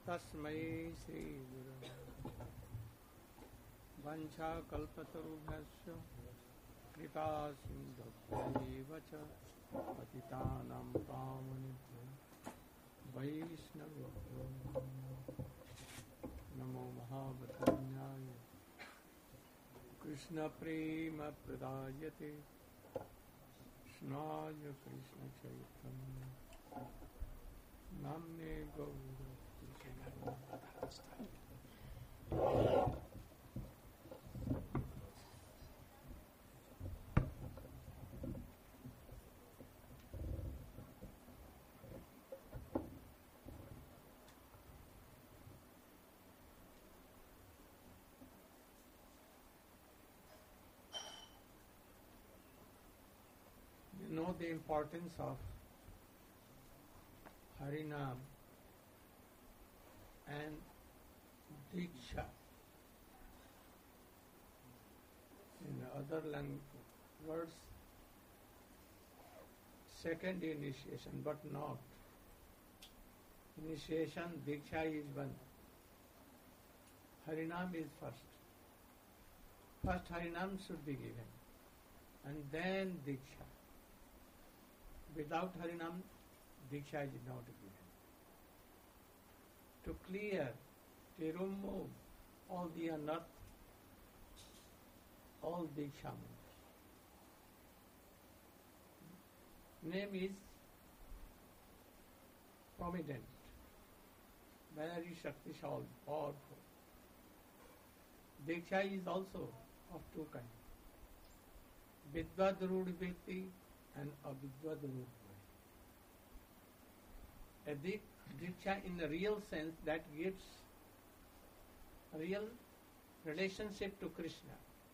तस्मै श्री गुरवे वंशाकल्पतरुभ्यश्च कृपा सिन्धुभ्यैव च पतितानां पावनेभ्यो वैष्णवेभ्यो नमो महावदन्याय कृष्णप्रेमप्रदायते कृष्णाय Krishna Chaitanya नाम्ने गौरवस्य You know the importance of Harinam and Diksha. In other words, second initiation, but not. Initiation, Diksha is one. Harinam is first. First Harinam should be given, and then Diksha. Without Harinam, Diksha is not given. To clear, to remove all the unearth, all Diksha members. Name is prominent, very Shaktishaal, powerful. Diksha is also of two kinds. Vidvad-rudh vritti and avidvad-rudh. A Diksha in the real sense that gives a real relationship to Krishna.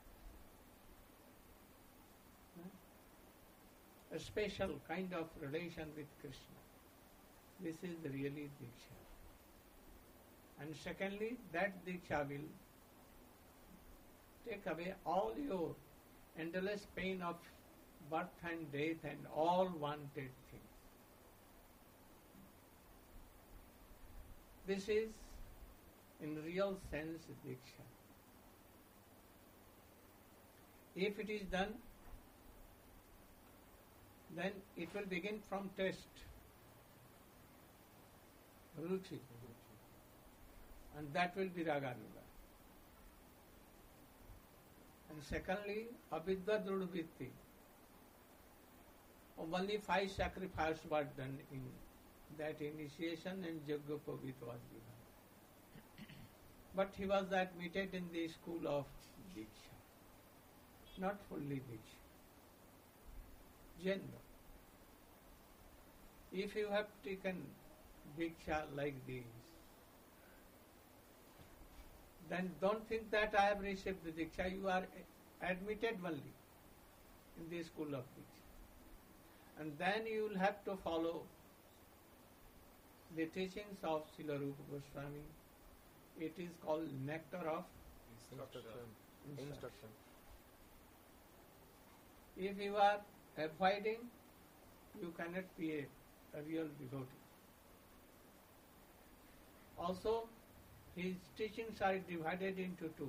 A special kind of relation with Krishna. This is really Diksha. And secondly, that Diksha will take away all your endless pain of birth and death and all wanted things. This is, in real sense, Diksha. If it is done, then it will begin from taste, ruchi, and that will be raganuga. And secondly, avidvad-rudh vritti. Only 5 sacrifices were done in that initiation, and Yajnapadit was given. But he was admitted in the school of Diksha, not fully Diksha. General. If you have taken Diksha like this, then don't think that I have received the Diksha. You are admitted only in the school of Diksha. And then you will have to follow the teachings of Srila Rupa Goswami. It is called nectar of instruction. If you are avoiding, you cannot be a real devotee. Also, his teachings are divided into two.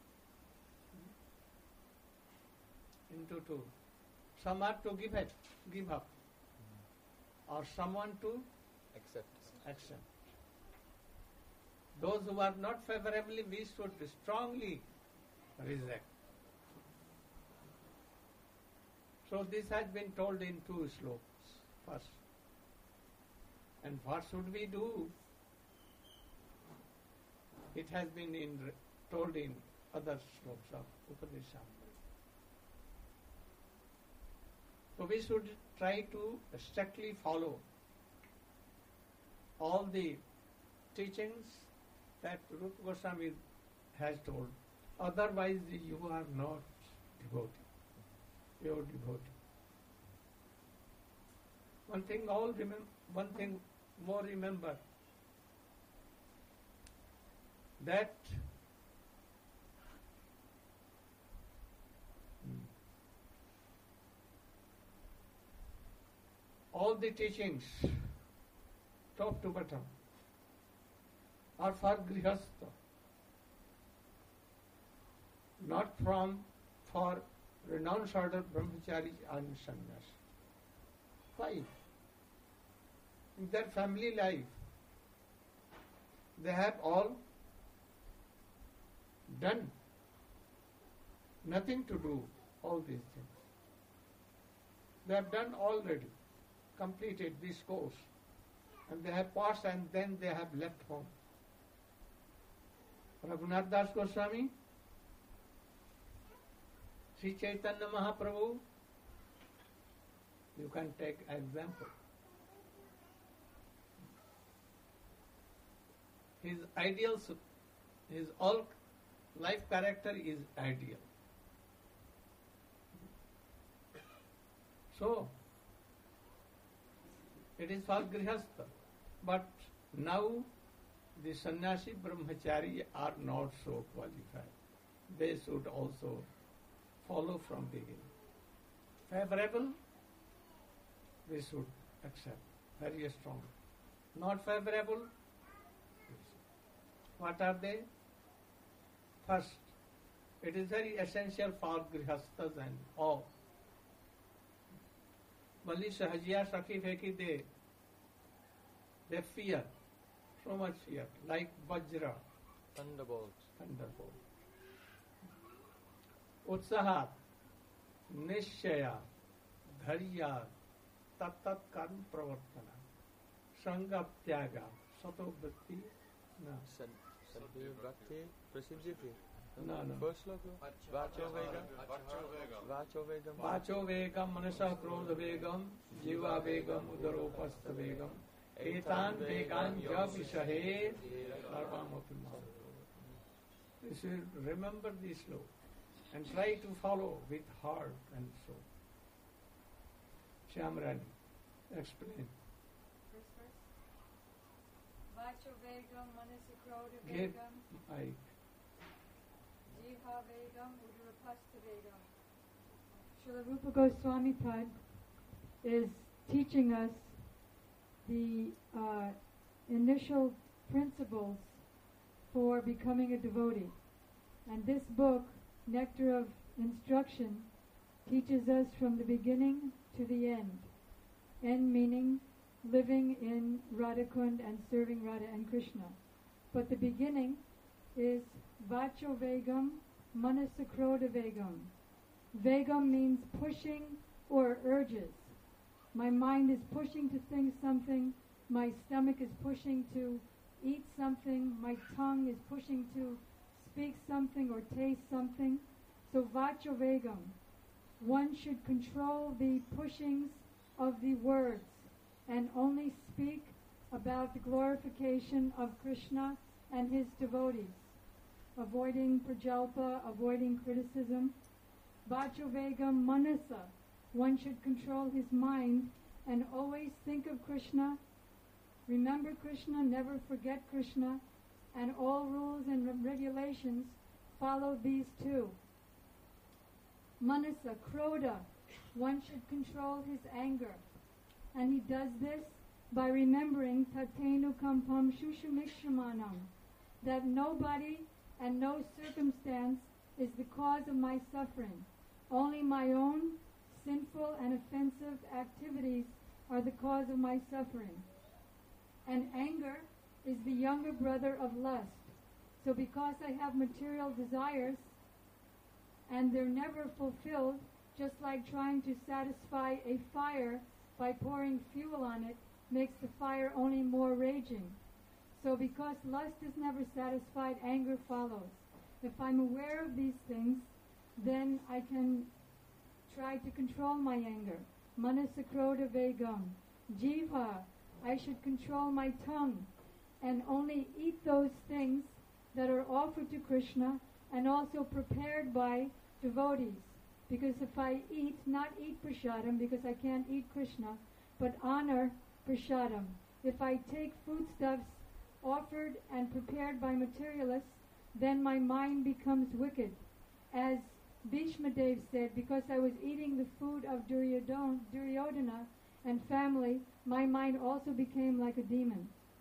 Some are to give up, or someone to accept. Those who are not favorably, we should strongly reject. So this has been told in 2 slokas first. And what should we do? It has been told in other slokas of Upanishad. So we should try to strictly follow all the teachings that Rupa Goswami has told. Otherwise, you are not devotee. Pure devotee. One thing more remember, that all the teachings, top to bottom, or for grihastha, not for renounced order brahmacharis and sannyas. Why? In their family life, they have all done, nothing to do all these things. They have done already, completed this course, and they have passed and then they have left home. Raghunath Das Goswami, Sri Chaitanya Mahaprabhu, you can take example. His ideals, his all life character is ideal. So, it is for grihastha. But now the sannyasi brahmachari are not so qualified. They should also follow from beginning. Favorable, we should accept very strong. Not favorable, what are they? First, it is very essential for grihasthas and all. Bali Sahajiya Sakhi Feki, they fear, so much fear, like Vajra. Thunderbolt. Utsahat, Nishchaya, Dharya, Tat Karma Pravartana, Sangha Tyaga, Sato Bhakti, no. Sadhu Bhakti Prasiddhiti. No. First sloka. Vacho Vegam. Vacho Vegam, Manasa Krodha Vegam, Jiva Vegam, Udaropastha Vegam, Etan Vegan Jab Ishahe, Sarvamapi Mahaprabhu. You should remember this sloka and try to follow with heart and soul. Shyamrani, explain. Vacho Vegam, Manasa Krodha Give Vegam, mic. Jiva Vegam, Udurapastha Vegam. Srila Rupa Goswami Pad is teaching us the initial principles for becoming a devotee. And this book, Nectar of Instruction, teaches us from the beginning to the end. End meaning living in Radhakund and serving Radha and Krishna. But the beginning is Vacho Vegam, Manasa Krodha Vegam. Vegam means pushing or urges. My mind is pushing to think something, my stomach is pushing to eat something, my tongue is pushing to speak something or taste something. So Vacho Vegam, one should control the pushings of the words and only speak about the glorification of Krishna and his devotees, avoiding prajalpa, avoiding criticism. Vacho Vegam Manasa, one should control his mind and always think of Krishna, remember Krishna, never forget Krishna, and all rules and regulations follow these two. Manasa, Krodha, one should control his anger, and he does this by remembering Tatenu Kampam Shushumikshamanam, that nobody and no circumstance is the cause of my suffering. Only my own sinful and offensive activities are the cause of my suffering. And anger is the younger brother of lust. So because I have material desires and they're never fulfilled, just like trying to satisfy a fire by pouring fuel on it makes the fire only more raging. So because lust is never satisfied, anger follows. If I'm aware of these things, then I can try to control my anger. Manasa Krodha Vegam. Jiva, I should control my tongue and only eat those things that are offered to Krishna and also prepared by devotees. Because if I eat, not eat prasadam because I can't eat Krishna, but honor prasadam. If I take foodstuffs offered and prepared by materialists, then my mind becomes wicked. As Bhishma Dev said, because I was eating the food of Duryodhana and family, my mind also became like a demon.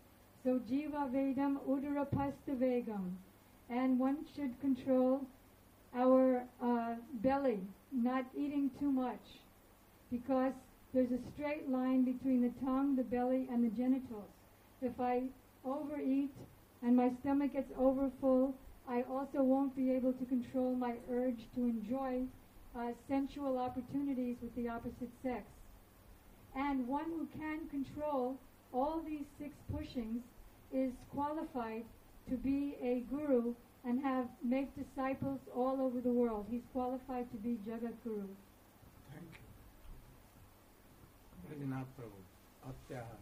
So Jiva Vedam Udarapasta Vegam. And one should control our belly, not eating too much, because there's a straight line between the tongue, the belly, and the genitals. If I overeat and my stomach gets overfull, I also won't be able to control my urge to enjoy sensual opportunities with the opposite sex. And one who can control all these 6 pushings is qualified to be a guru and make disciples all over the world. He's qualified to be Jagat Guru. Thank you. Rajinath Prabhu, Atyahar.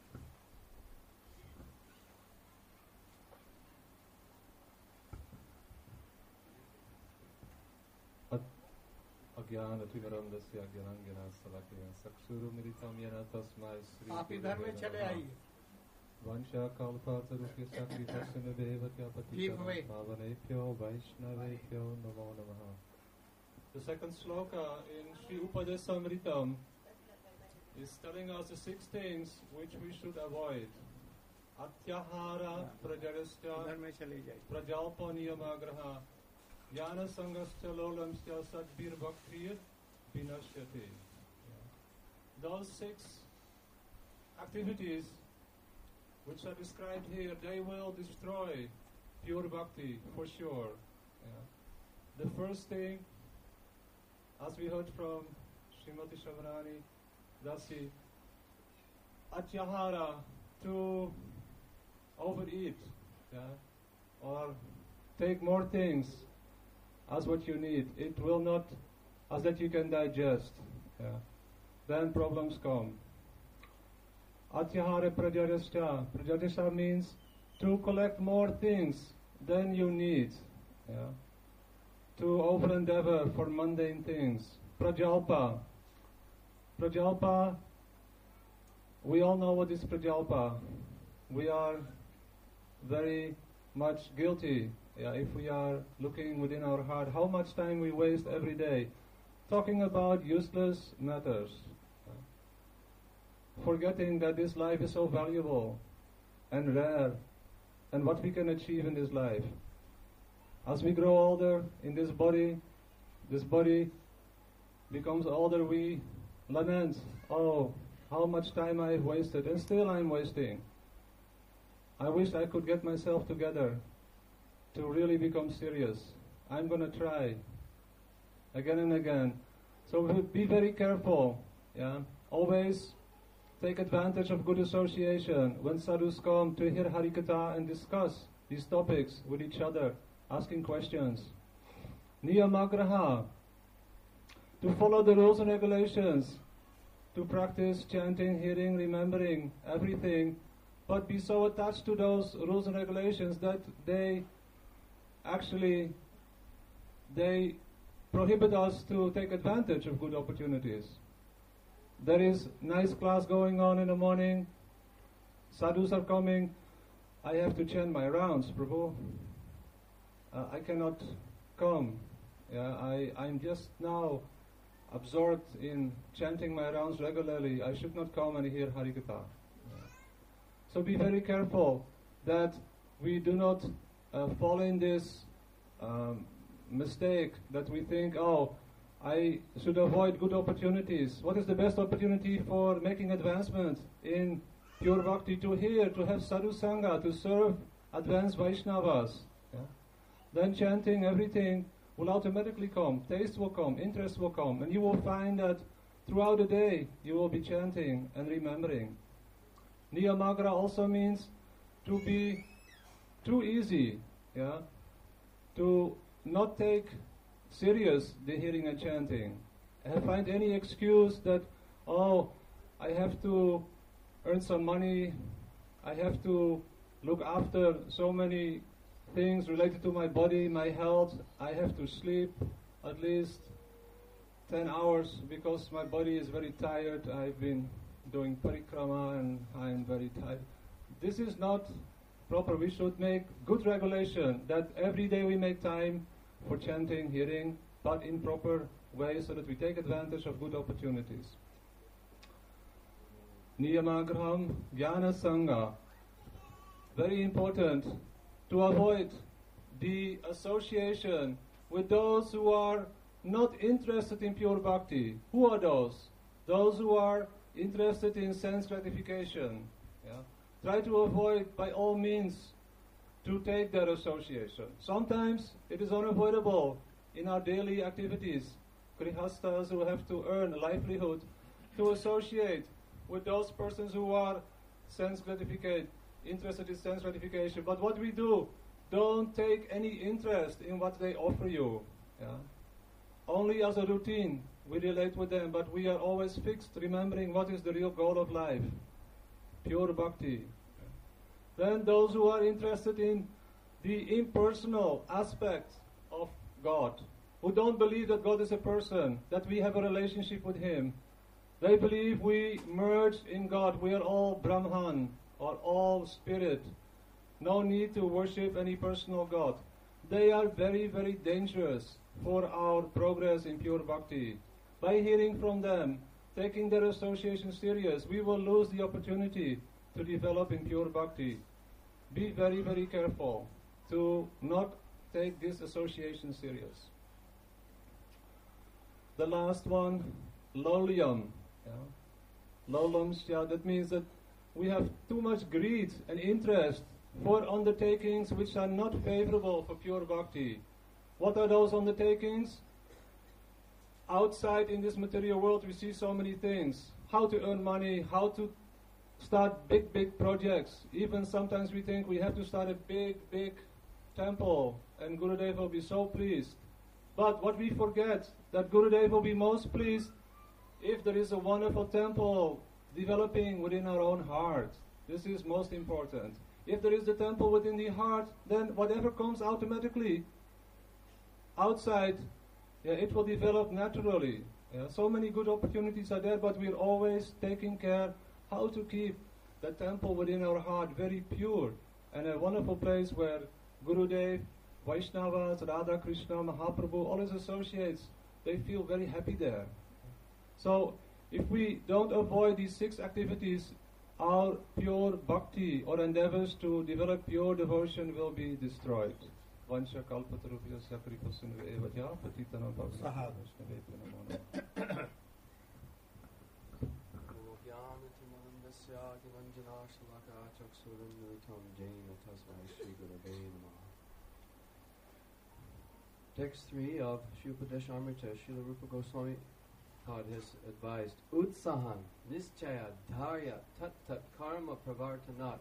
अज्ञानतिमिरन्दस्य ज्ञानाञ्जनशलाकया चक्षुरुन्मिलितं येन तस्मै श्री आप इधर में चले आइए. वंशाकल्पतरुभ्यश्च कृतस्नुदेव Give पावनेभ्यो वैष्णवेभ्यो नमो नमः. The second sloka in Sri Upadesamritam is telling us the 6 things which we should avoid. Atyahara prajarascha इधर में चले जाइए. prajalpa niyamagraha Jnana sangascha lolamscha sadbir bhaktir vinashyate. Those 6 activities which are described here, they will destroy pure bhakti for sure. The first thing, as we heard from Srimati Shavarani Dasi, atyahara, to overeat, or take more things as what you need. It will not, as that you can digest. Then problems come. Atyahara prajarascha. Prajarascha means to collect more things than you need. To over endeavor for mundane things. Prajalpa. Prajalpa, we all know what is prajalpa. We are very much guilty if we are looking within our heart how much time we waste every day talking about useless matters, forgetting that this life is so valuable and rare, and what we can achieve in this life. As we grow older in this body becomes older, we lament, oh, how much time I've wasted, and still I'm wasting. I wish I could get myself together to really become serious. I'm going to try again and again. So be very careful. Always take advantage of good association. When sadhus come to hear Harikatha and discuss these topics with each other, asking questions. Niyamagraha, to follow the rules and regulations, to practice chanting, hearing, remembering, everything, but be so attached to those rules and regulations that they prohibit us to take advantage of good opportunities. There is nice class going on in the morning, sadhus are coming, I have to chant my rounds, Prabhu. I cannot come. I'm just now absorbed in chanting my rounds regularly. I should not come and hear Harikatha. So be very careful that we do not fall in this mistake that we think, oh, I should avoid good opportunities. What is the best opportunity for making advancement in pure bhakti? To hear, to have sadhu sangha, to serve advanced Vaishnavas. Then chanting, everything will automatically come. Taste will come, interest will come, and you will find that throughout the day you will be chanting and remembering. Niyamagra also means to be too easy, to not take serious the hearing and chanting. Find any excuse that, oh, I have to earn some money, I have to look after so many things related to my body, my health, I have to sleep at least 10 hours because my body is very tired, I've been doing parikrama and I'm very tired. This is not proper. We should make good regulation that every day we make time for chanting, hearing, but in proper way so that we take advantage of good opportunities. Niyamagraham jnana sangha. very important to avoid the association with those who are not interested in pure bhakti. Who are those? Those who are interested in sense gratification. Yeah? Try to avoid, by all means, to take that association. Sometimes it is unavoidable in our daily activities. Grihastas who have to earn a livelihood to associate with those persons who are interested in sense gratification. But what we do, don't take any interest in what they offer you. Yeah? Only as a routine we relate with them, but we are always fixed, remembering what is the real goal of life. Pure bhakti. Then those who are interested in the impersonal aspect of God, who don't believe that God is a person, that we have a relationship with Him. They believe we merge in God, we are all Brahman, or all spirit. No need to worship any personal God. They are very, very dangerous for our progress in pure bhakti. By hearing from them, taking their association serious, we will lose the opportunity to develop in pure bhakti. Be very, very careful to not take this association serious. The last one, lolyam. Lolyam, that means that we have too much greed and interest for undertakings which are not favorable for pure bhakti. What are those undertakings? Outside in this material world we see so many things. How to earn money, how to start big, big projects. Even sometimes we think we have to start a big, big temple and Gurudev will be so pleased. But what we forget, that Gurudev will be most pleased if there is a wonderful temple developing within our own heart. This is most important. If there is the temple within the heart, then whatever comes automatically outside, it will develop naturally. So many good opportunities are there, but we're always taking care how to keep the temple within our heart very pure and a wonderful place where Gurudev, Vaishnavas, Radha Krishna, Mahaprabhu, all his associates, they feel very happy there. So if we don't avoid these 6 activities, our pure bhakti or endeavors to develop pure devotion will be destroyed. Vansha kalpatarubhyasya kripasinve evadya patitanam bhavya. Text 3 of Shupadeshamrita, Srila Rupa Goswami Pad has advised, Utsahan, Nischaya, Dharya, Tat Karma Pravartanat,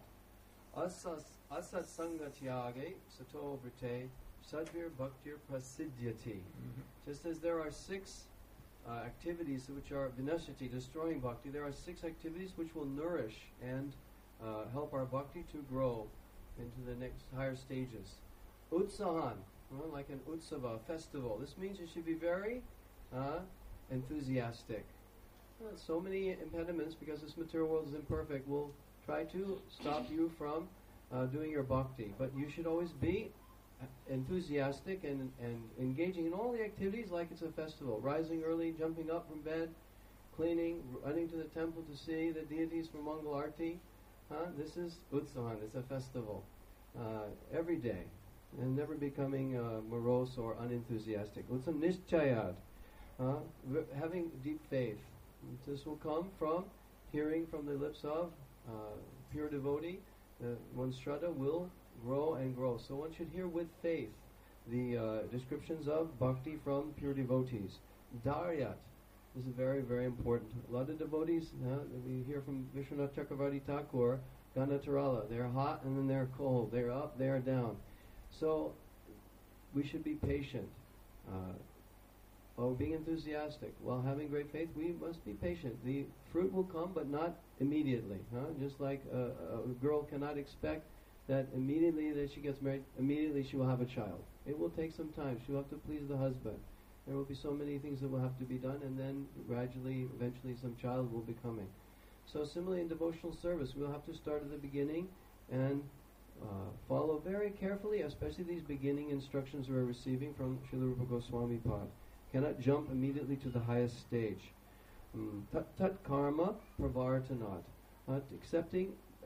Asat Sangatyage, Sato Vrite, Sadvir Bhaktir Prasidyati. Just as there are 6 activities which are vinasati, destroying bhakti, there are 6 activities which will nourish and help our bhakti to grow into the next higher stages. Utsahan, like an utsava, festival. This means you should be very enthusiastic. So many impediments, because this material world is imperfect, will try to stop you from doing your bhakti. But you should always be enthusiastic and engaging in all the activities like it's a festival. Rising early, jumping up from bed, cleaning, running to the temple to see the deities for Mangal Arti. This is Utsahan, it's a festival. Every day. And never becoming morose or unenthusiastic. Utsam Nischayad. Having deep faith. This will come from hearing from the lips of pure devotee. One's shraddha will grow and grow. So one should hear with faith the descriptions of bhakti from pure devotees. Daryat. This is very, very important. A lot of devotees, we hear from Vishwanath Chakravarti Thakur, Ganatarala. They're hot and then they're cold. They're up, they're down. So we should be patient. While being enthusiastic, while having great faith, we must be patient. The fruit will come, but not immediately. Just like a girl cannot expect that immediately that she gets married, immediately she will have a child. It will take some time. She will have to please the husband. There will be so many things that will have to be done, and then gradually, eventually, some child will be coming. So similarly in devotional service, we'll have to start at the beginning and follow very carefully, especially these beginning instructions we're receiving from Srila Rupa Goswami Pad. Cannot jump immediately to the highest stage. Tat karma pravartanat.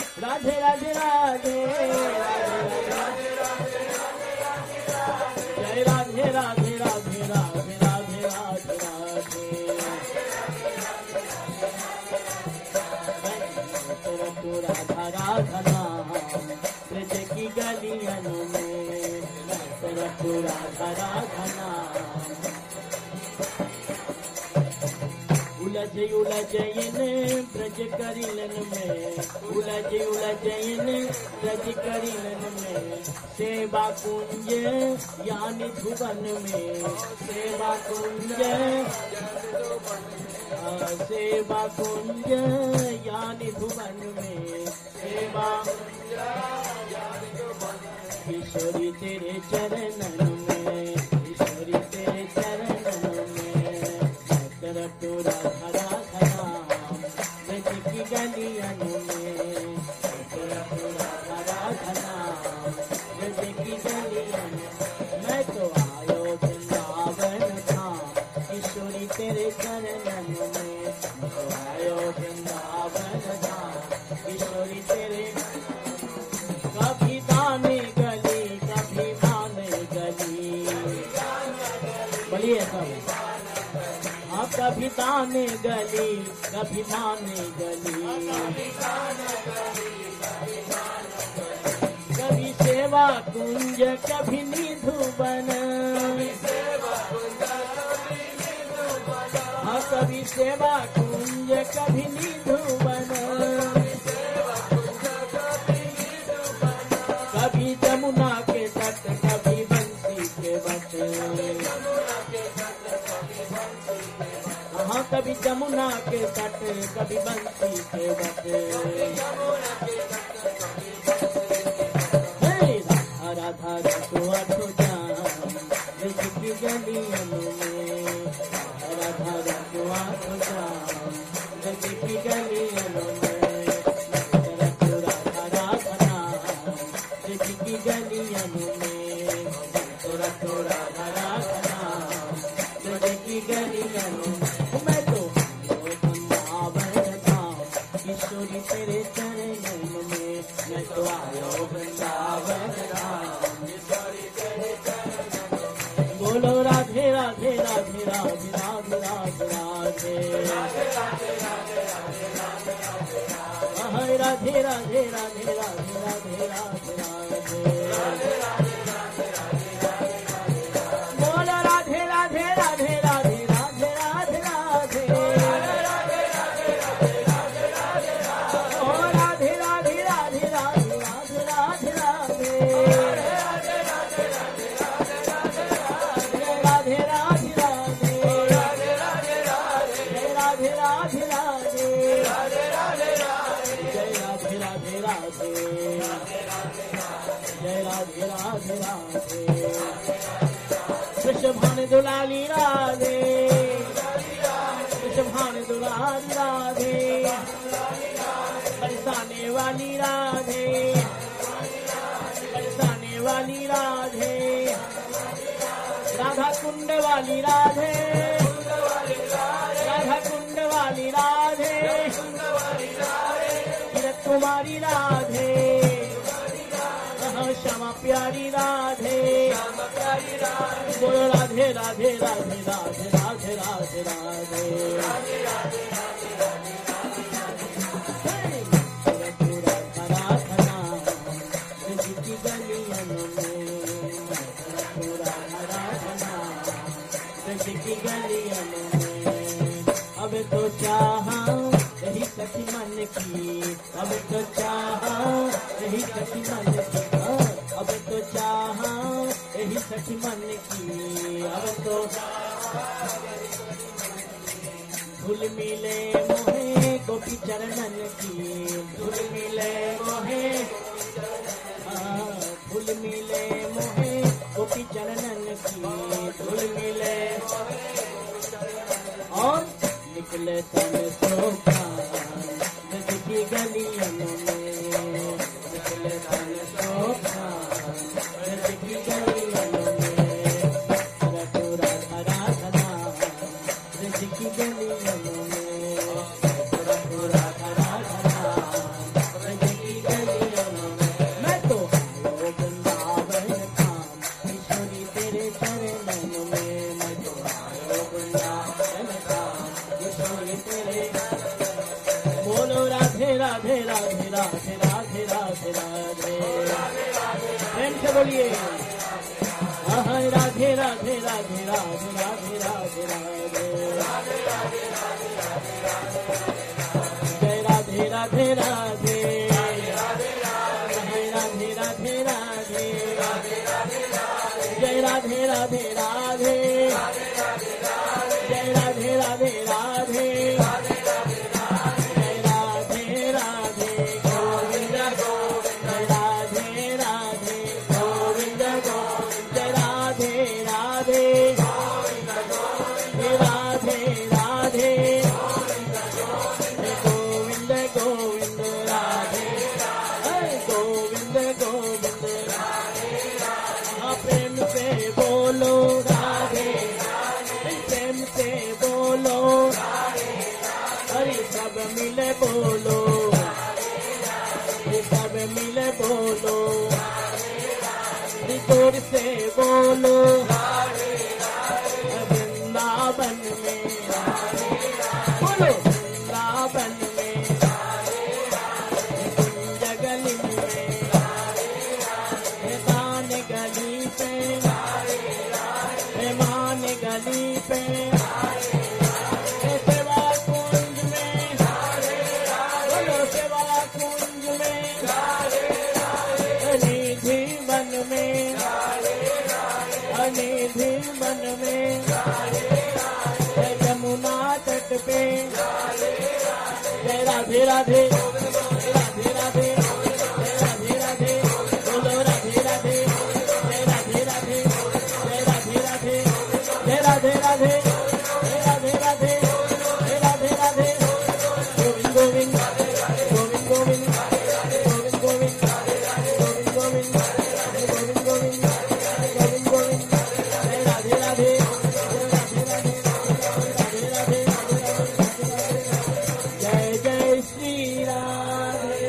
Radhe Radhe Radhe जय राधे राधे राधे राधे राधे राधे राधे राधा राधा नाम ब्रज की गलियन में रखो राधा राधा नाम उलझ उलझयन ब्रज करिलन में उलझ उलझयन ब्रज करिलन में सेवा कुंज यानी भुवन में सेवा कुंज यानी भुवन में सेवा ईश्वरी तेरे चरणन में ईश्वरी तेरे चरणन में रटो राधा राधा नाम ब्रज की गलियन में रटो राधा राधा नाम ब्रज की गलियन मैं तो आयो वृंदावन धाम ईश्वरी तेरे चरणन में तो आयो वृंदावन धाम ईश्वरी तेरे कभी दाने गली कभी माने गली बोलिए सब हाँ कभी दाने गली कभी माने गली कभी सेवा कुंज कभी निधुवन हाँ कभी सेवा कुंज कभी निधुवन कभी जमुना के तट कभी बंसी के बट हाँ कभी जमुना के तट कभी बंसी के बट राधा रखो अठो जाम ब्रज की गलियन में राधा रखो अठो जाम ब्रज की गलियन में रखो राधा राधा नाम ब्रज की गलियन में रखो राधा राधा नाम ब्रज की गलियन मैं तो वृंदावन धाम ईश्वरी तेरे चरणन में मैं तो आयो वृंदावन धाम बोलो राधे राधे राधे राधे राधे राधे राधे राधे राधे राधे राधे राधे बोलो राधे राधे राधे राधे राधे राधे राधे ओ राधे राधे राधे राधे राधे राधे राधे राधे राधे राधे राधे राधे राधे जय राधे राधे राधे जय राधे राधे राधे वृषभान दुलाली राधे वृषभान दुलाली राधे बरसाने वाली राधे बरसाने वाली राधे राधा कुंड वाली राधे राधा कुंड वाली राधे किरत कुमारी राधे श्यामा प्यारी राधे बोलो राधे राधे राधे राधे राधे राधे राधे अब तो चाहा यही सखी मन की अब तो चाहा यही सखी मन की अब तो चाहा यही सखी मन की अब तो धुल मिले मोहे गोपी चरणन की धुल मिले मोहे धुल मिले मोहे गोपी चरणन की धुल मिले और निकले तन सोपान ब्रज की गलियन में निकले तन सोपान ब्रज की गलियन में रटो राधा राधा नाम ब्रज की गलियन में राधे राधे राधे राधे राधे प्रेम से बोलिए राधे राधे राधे राधे राधे राधे राधे जय राधे राधे राधे राधे राधे राधे जय राधे राधे राधे जय राधे राधे राधे जय राधे राधे गोविंद गोविंद राधे राधे गोविंद गोविंद जय राधे राधे गोविंद गोविंद राधे राधे गोविंद गोविंद राधे गोविंद गोविंद प्रेम से बोलो राधे प्रेम से बोलो अरे सब मिले बोलो सब मिले बोलो जोर से बोलो वृंदावन में बोलो वृंदावन में कुंज गली में दान गली पे मान गली पे सेवा कुंज में बोलो सेवा कुंज में निधि वन में निधि वन में यमुना तट पे जय राधे राधे राधे राधे राधे राधे बोलो राधे राधे जय राधे राधे जय राधे राधे जय राधे राधे जय राधे राधे जय राधे राधे गोविंद गोविंद गोविंद गोविंद गोविंद गोविंद गोविंद गोविंद गोविंद गोविंद गोविंद गोविंद जय राधे राधे जय राधे राधे राधे राधे जय जय Shri Radhe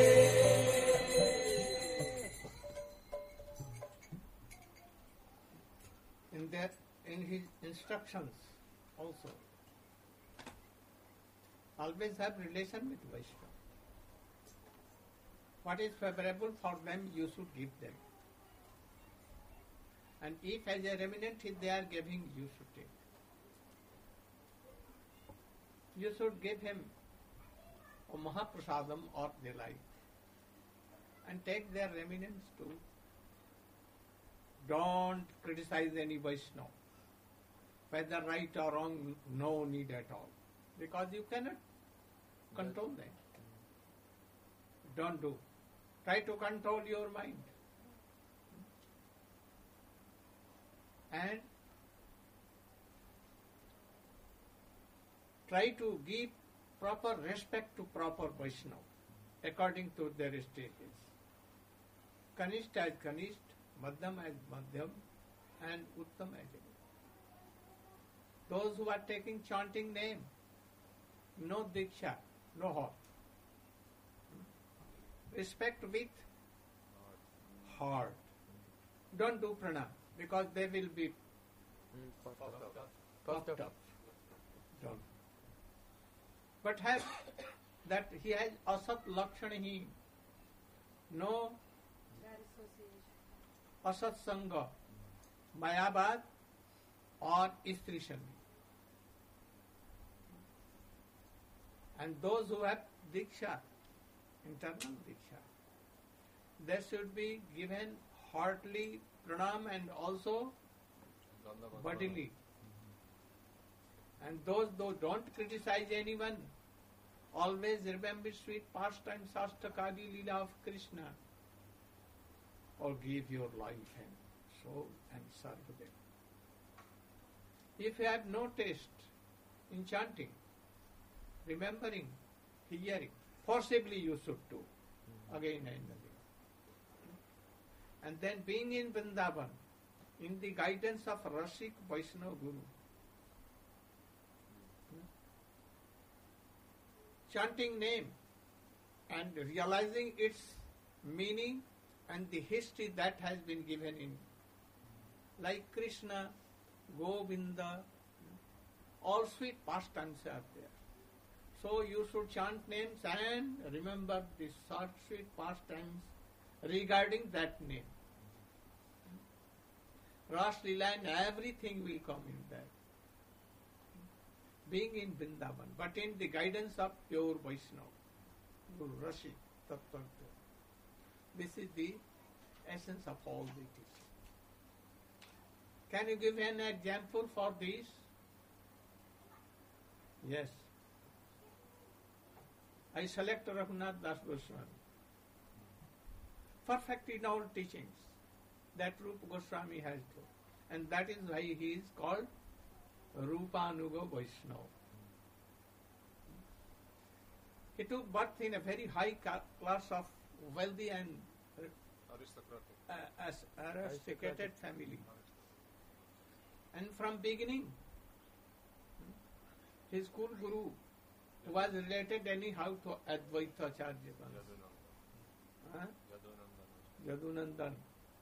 in his instructions also, always have relation with Vaishnava. What is favorable for them, you should give them. And if as a remnant they are giving, you should take. You should give him a Mahaprasadam or the like, and take their remnants too. Don't criticize any Vaishnava. Whether right or wrong, no need at all. Because you cannot control them. Don't do. Try to control your mind. And try to give proper respect to proper Vaishnava according to their stages. Kanishta as Kanishta, Madhyam as Madhyam, and Uttam as Uttam. Those who are taking chanting name, no Diksha, no heart. Respect with heart. Don't do pranam, because they will be puffed up. Don't. But have that he has asat lakshanahi, no asat sangha, mayabad or istri shangi. And those who have diksha, internal diksha, they should be given heartily pranam and also bodily. And those who don't criticize anyone, always remember sweet pastime Shastakadi Leela of Krishna, or give your life and soul and serve them. If you have no taste in chanting, remembering, hearing, forcibly you should do, again and again. And then being in Vrindavan, in the guidance of Rasik Vaishnava Guru, chanting name and realizing its meaning and the history that has been given in, like Krishna, Govinda, all sweet pastimes are there. So you should chant names and remember the short, sweet pastimes regarding that name. Ras Leela and everything will come in that. Being in Vrindavan, but in the guidance of pure Vaishnava, Guru Rashi, Tattva. This is the essence of all the teaching. Can you give an example for this? Yes. I select Raghunath Das Goswami. Perfect in all teachings that Rupa Goswami has taught. And that is why he is called Rupanuga Vaishnava. He took birth in a very high class of wealthy and aristocratic family. And from beginning, his school guru was related anyhow to Advaita Acharya. Yadunandan.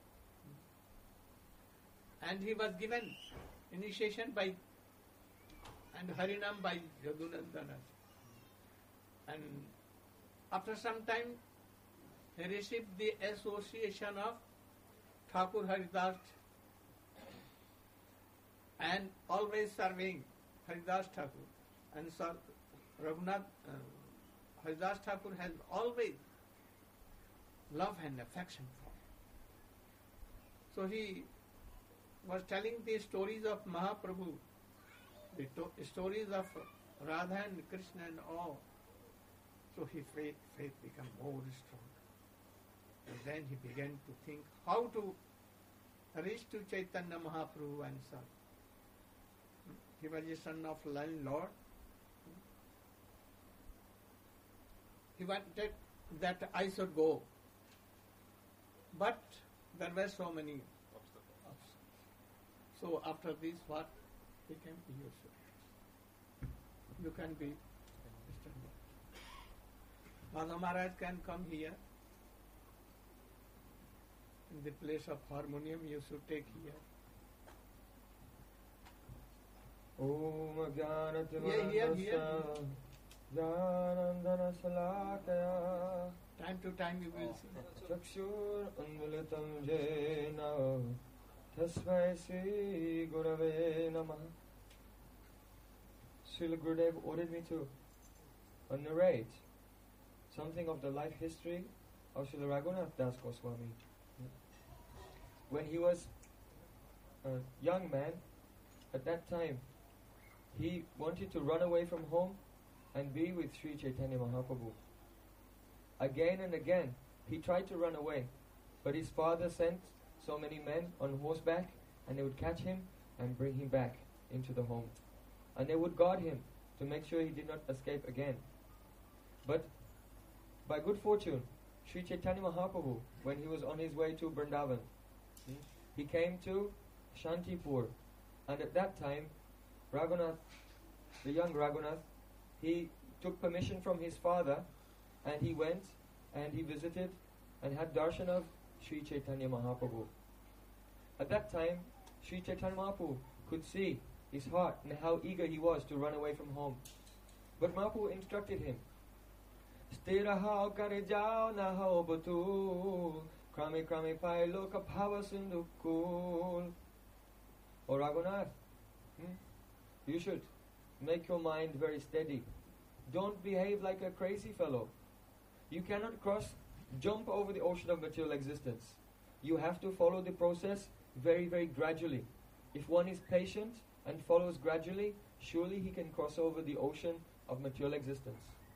And he was given initiation by and Harinam by Yadunandan. And after some time, he received the association of Thakur Haridas and always serving Haridas Thakur. And Sir Raghunath Haridas Thakur has always love and affection for him. So he was telling the stories of Mahaprabhu, the stories of Radha and Krishna and all. So his faith became more strong. And then he began to think how to reach to Chaitanya Mahaprabhu and son. He was a son of landlord. He wanted that I should go. But there were so many obstacles. So after this, what became yourself? You can be Mr. Madhav Maharaj can come here. In the place of harmonium, you should take here. Om Here. Janandana Salakaya Time to time you will see. Chakshur Anvalitam Jena Tasmai Sri Gurave Namah. Srila Gurudev ordered me to narrate something of the life history of Srila Raghunath Das Goswami. When he was a young man, at that time, he wanted to run away from home and be with Sri Chaitanya Mahaprabhu. Again and again, he tried to run away, but his father sent so many men on horseback, and they would catch him and bring him back into the home. And they would guard him to make sure he did not escape again. But by good fortune, Sri Chaitanya Mahaprabhu, when he was on his way to Vrindavan, he came to Shantipur, and at that time, Raghunath, the young Raghunath, he took permission from his father, and he went and he visited and had darshan of Sri Chaitanya Mahaprabhu. At that time, Sri Chaitanya Mahaprabhu could see his heart and how eager he was to run away from home. But Mahaprabhu instructed him, Stiraha kare jao na ho batul, krame krame pai loka bhava sindukul. O Raghunath, you should make your mind very steady. Don't behave like a crazy fellow. You cannot jump over the ocean of material existence. You have to follow the process very, very gradually. If one is patient and follows gradually, surely he can cross over the ocean of material existence.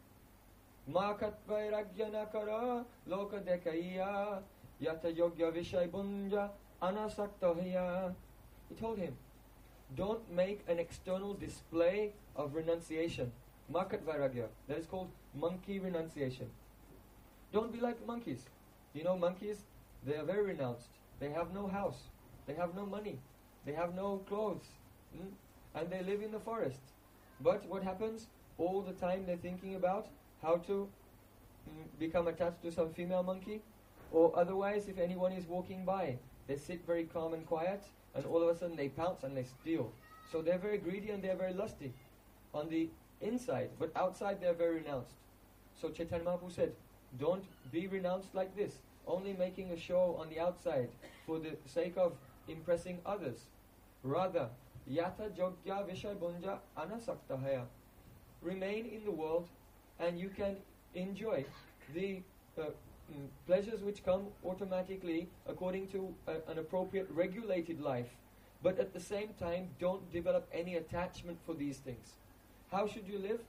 Makat vairagya kara loka dekaiya yata yogya vishay bunja anasaktahya. He told him, don't make an external display of renunciation. Makat vairagya. That is called monkey renunciation. Don't be like monkeys. You know, monkeys, they are very renounced. They have no house. They have no money. They have no clothes. And they live in the forest. But what happens? All the time they're thinking about how to become attached to some female monkey. Or otherwise, if anyone is walking by, they sit very calm and quiet, and all of a sudden they pounce and they steal. So they're very greedy and they're very lusty. On the inside, but outside they're very renounced. So Chaitanya Mahaprabhu said, don't be renounced like this, only making a show on the outside for the sake of impressing others. Rather, yata jogya vishay bunja anasaktahaya. Remain in the world and you can enjoy the pleasures which come automatically according to an appropriate regulated life. But at the same time, don't develop any attachment for these things. How should you live?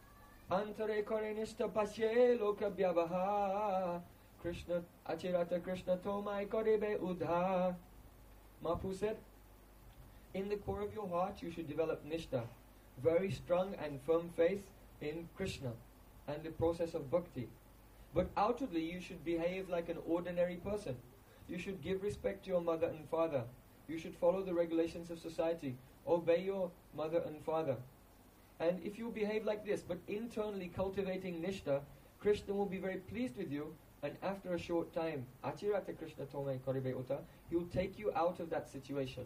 Antare karenishta pasye loka vyavaha Krishna achirata Krishna tomai karibe udha. Mahaprabhu said, in the core of your heart you should develop nishta, very strong and firm faith in Krishna and the process of bhakti. But outwardly you should behave like an ordinary person. You should give respect to your mother and father. You should follow the regulations of society. Obey your mother and father. And if you behave like this, but internally cultivating nishta, Krishna will be very pleased with you, and after a short time, achirata Krishna tomai karibe uta, he will take you out of that situation.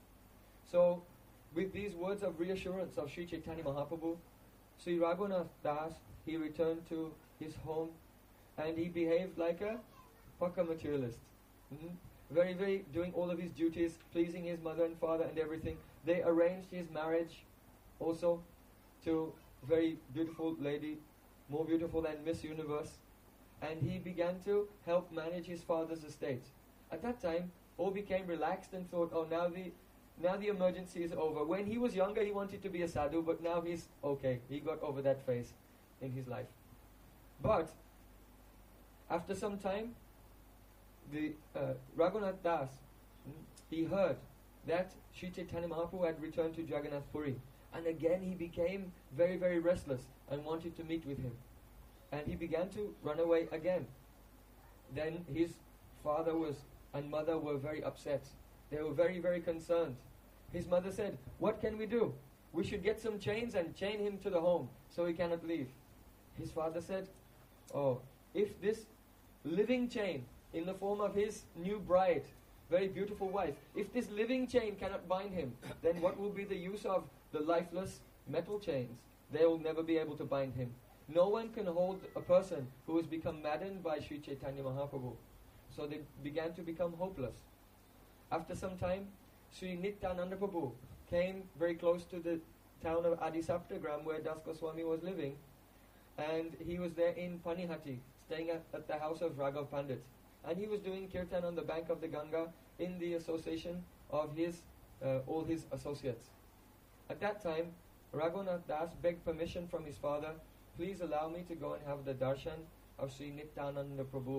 So, with these words of reassurance of Sri Chaitanya Mahaprabhu, Sri Raghunath Das, he returned to his home, and he behaved like a pakka materialist. Very, very, doing all of his duties, pleasing his mother and father and everything. They arranged his marriage also to a very beautiful lady, more beautiful than Miss Universe, and he began to help manage his father's estate. At that time, all became relaxed and thought, oh, now the emergency is over. When he was younger, he wanted to be a sadhu, but now he's okay. He got over that phase in his life. But after some time, the Raghunath Das, he heard that Sri Chaitanya Mahaprabhu had returned to Jagannath Puri, and again he became very, very restless and wanted to meet with him, and he began to run away again. Then his father and mother were very upset. They were very, very concerned. His mother said, what can we do? We should get some chains and chain him to the home so he cannot leave. His father said, oh, if this living chain in the form of his new bride, very beautiful wife, if this living chain cannot bind him, then what will be the use of the lifeless metal chains? They will never be able to bind him. No one can hold a person who has become maddened by Sri Chaitanya Mahaprabhu. So they began to become hopeless. After some time, Sri Nityananda Prabhu came very close to the town of Adisaptagram where Das Goswami was living, and he was there in Panihati, staying at the house of Raghav Pandit. And he was doing kirtan on the bank of the Ganga in the association of all his associates. At that time, Raghunath Das begged permission from his father, please allow me to go and have the darshan of Sri Nityananda Prabhu.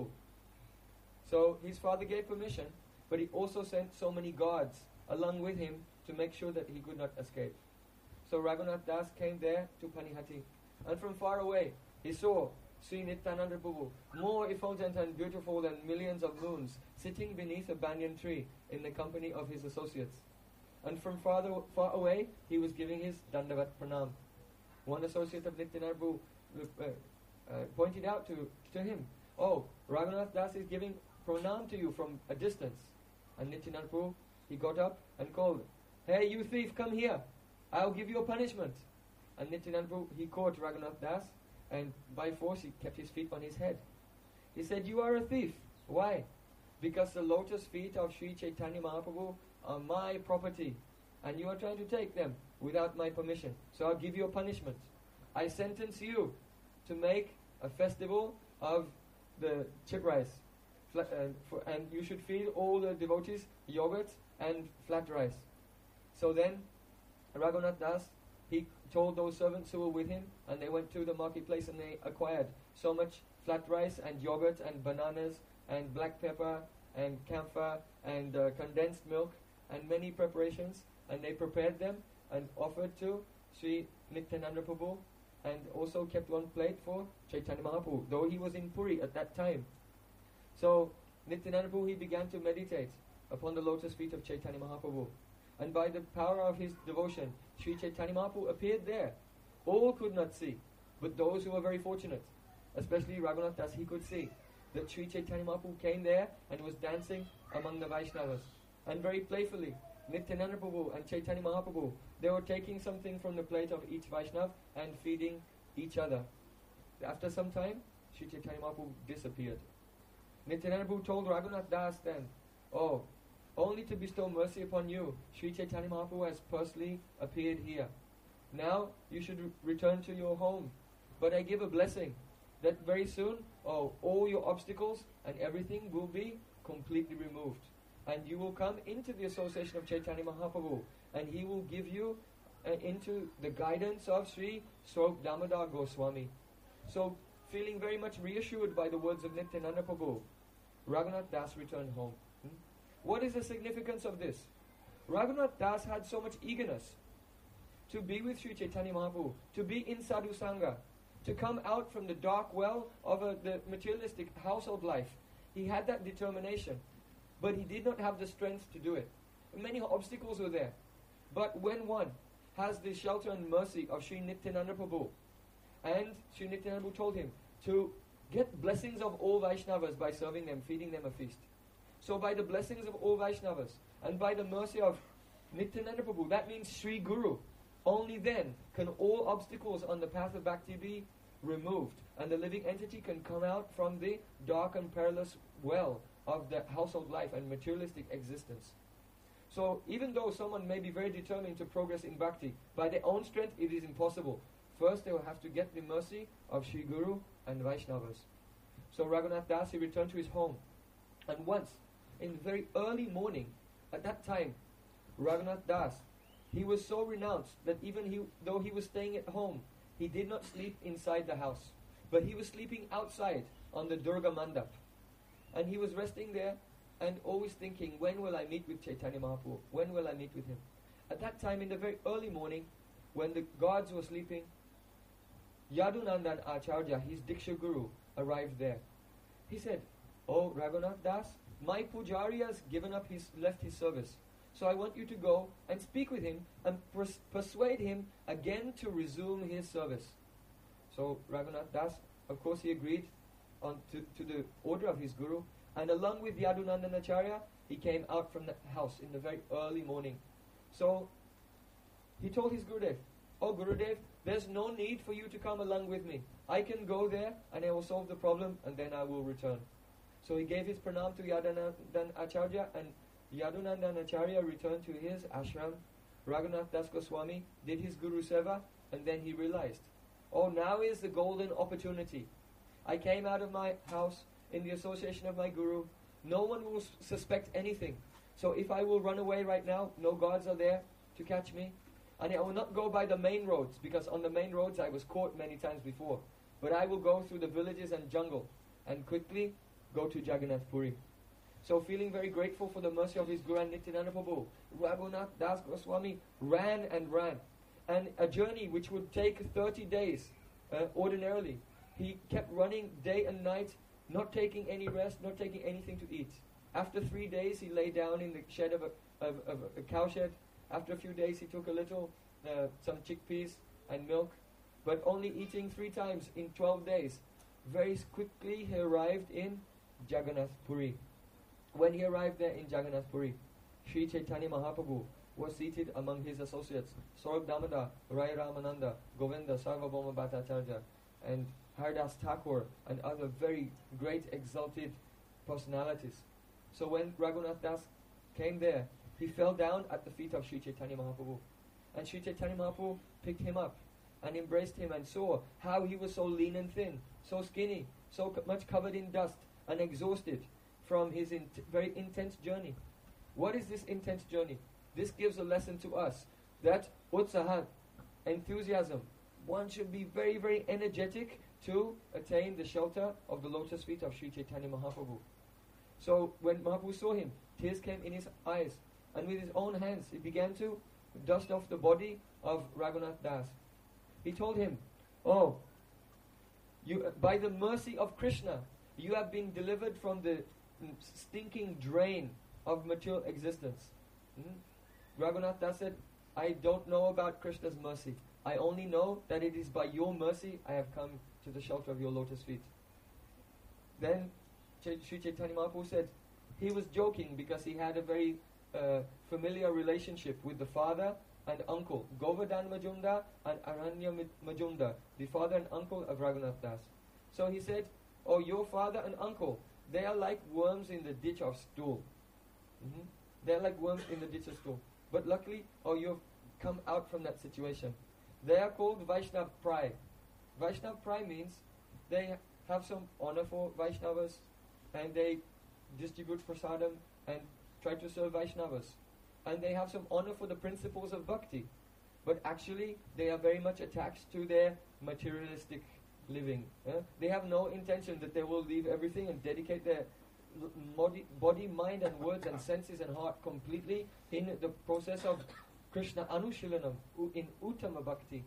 So his father gave permission, but he also sent so many guards along with him to make sure that he could not escape. So Raghunath Das came there to Panihati, and from far away he saw Sri Nityananda Prabhu, more effulgent and beautiful than millions of moons, sitting beneath a banyan tree in the company of his associates. And from far away, he was giving his Dandavat Pranam. One associate of Nityananda Prabhu pointed out to him, oh, Raghunath Das is giving Pranam to you from a distance. And Nityananda Prabhu, he got up and called, hey, you thief, come here. I'll give you a punishment. And Nityananda Prabhu, he caught Raghunath Das, and by force he kept his feet on his head. He said, you are a thief. Why? Because the lotus feet of Sri Chaitanya Mahaprabhu are my property, and you are trying to take them without my permission. So I'll give you a punishment. I sentence you to make a festival of the chip rice, and you should feed all the devotees yogurt and flat rice. So then Raghunath Das, he told those servants who were with him, and they went to the marketplace and they acquired so much flat rice and yogurt and bananas and black pepper and camphor and condensed milk and many preparations, and they prepared them and offered to Sri Nityananda Prabhu, and also kept one plate for Chaitanya Mahaprabhu, though he was in Puri at that time. So Nityananda Prabhu, he began to meditate upon the lotus feet of Chaitanya Mahaprabhu, and by the power of his devotion, Sri Chaitanya Mahaprabhu appeared there. All could not see, but those who were very fortunate, especially Raghunath Das, he could see that Sri Chaitanya Mahaprabhu came there and was dancing among the Vaishnavas. And very playfully, Nityananda Prabhu and Chaitanya Mahaprabhu, they were taking something from the plate of each Vaishnav and feeding each other. After some time, Sri Chaitanya Mahaprabhu disappeared. Nityananda Prabhu told Raghunath Das then, "Oh, only to bestow mercy upon you, Sri Chaitanya Mahaprabhu has personally appeared here. Now you should return to your home. But I give a blessing that very soon, all your obstacles and everything will be completely removed. And you will come into the association of Chaitanya Mahaprabhu, and he will give you into the guidance of Sri Swarup Damodar Goswami." So, feeling very much reassured by the words of Nityananda Prabhu, Raghunath Das returned home. What is the significance of this? Raghunath Das had so much eagerness to be with Sri Chaitanya Mahaprabhu, to be in Sadhu Sangha, to come out from the dark well of the materialistic household life. He had that determination, but he did not have the strength to do it. Many obstacles were there. But when one has the shelter and mercy of Sri Nityananda Prabhu, and Sri Nityananda Prabhu told him to get blessings of all Vaishnavas by serving them, feeding them a feast. So by the blessings of all Vaishnavas, and by the mercy of Nityananda Prabhu, that means Sri Guru, only then can all obstacles on the path of bhakti be removed, and the living entity can come out from the dark and perilous well of the household life and materialistic existence. So even though someone may be very determined to progress in bhakti, by their own strength it is impossible. First they will have to get the mercy of Sri Guru and Vaishnavas. So Raghunath Das, he returned to his home. And once, in the very early morning, at that time, Raghunath Das, he was so renounced that even though he was staying at home, he did not sleep inside the house, but he was sleeping outside on the Durga Mandap. And he was resting there and always thinking, when will I meet with Chaitanya Mahaprabhu? When will I meet with him? At that time, in the very early morning, when the gods were sleeping, Yadunandan Acharya, his Diksha Guru, arrived there. He said, "Oh, Raghunath Das, my pujari has left his service. So I want you to go and speak with him and persuade him again to resume his service." So Raghunath Das, of course, he agreed to the order of his guru, and along with Yadunandan Acharya, he came out from the house in the very early morning. So he told his Gurudev, "Oh Gurudev, there's no need for you to come along with me. I can go there and I will solve the problem and then I will return." So he gave his pranam to Yadunandan Acharya, and Yadunandan Acharya returned to his ashram. Raghunath Das Goswami did his Guru Seva, and then he realized, "Oh, now is the golden opportunity. I came out of my house in the association of my Guru. No one will suspect anything. So if I will run away right now, no gods are there to catch me. And I will not go by the main roads, because on the main roads I was caught many times before. But I will go through the villages and jungle and quickly go to Jagannath Puri." So feeling very grateful for the mercy of his Guru and Nityananda Prabhu, Raghunath Das Goswami ran and ran. And a journey which would take 30 days ordinarily, he kept running day and night, not taking any rest, not taking anything to eat. After 3 days he lay down in the shed of a cow shed. After a few days he took a little, some chickpeas and milk, but only eating 3 times in 12 days. Very quickly he arrived in Jagannath Puri. When he arrived there in Jagannath Puri, Sri Chaitanya Mahaprabhu was seated among his associates, Swarup Damodar, Rai Ramananda, Govinda, Sarvabhauma Bhattacharya, and Haridas Thakur, and other very great exalted personalities. So when Raghunath Das came there, he fell down at the feet of Sri Chaitanya Mahaprabhu. And Sri Chaitanya Mahaprabhu picked him up and embraced him and saw how he was so lean and thin, so skinny, so much covered in dust and exhausted from his very intense journey. What is this intense journey? This gives a lesson to us that utsaha, enthusiasm, one should be very, very energetic to attain the shelter of the lotus feet of Sri Chaitanya Mahaprabhu. So when Mahaprabhu saw him, tears came in his eyes, and with his own hands he began to dust off the body of Raghunath Das. He told him, "Oh, you, by the mercy of Krishna, you have been delivered from the stinking drain of material existence." Raghunath Das said, "I don't know about Krishna's mercy. I only know that it is by your mercy I have come to the shelter of your lotus feet." Then Sri Chaitanya Mahaprabhu said he was joking because he had a very familiar relationship with the father and uncle, Govardhan Majumdar and Aranya Majumdar, the father and uncle of Raghunath Das. So he said, "Oh, your father and uncle, they are like worms in the ditch of stool. They are like worms in the ditch of stool. But luckily, you've come out from that situation. They are called Vaishnav Prai. Vaishnav Prai means they have some honor for Vaishnavas and they distribute prasadam and try to serve Vaishnavas. And they have some honor for the principles of bhakti. But actually, they are very much attached to their materialistic living. They have no intention that they will leave everything and dedicate their body, mind and words and senses and heart completely in the process of Krishna Anushilanam, in Uttama Bhakti.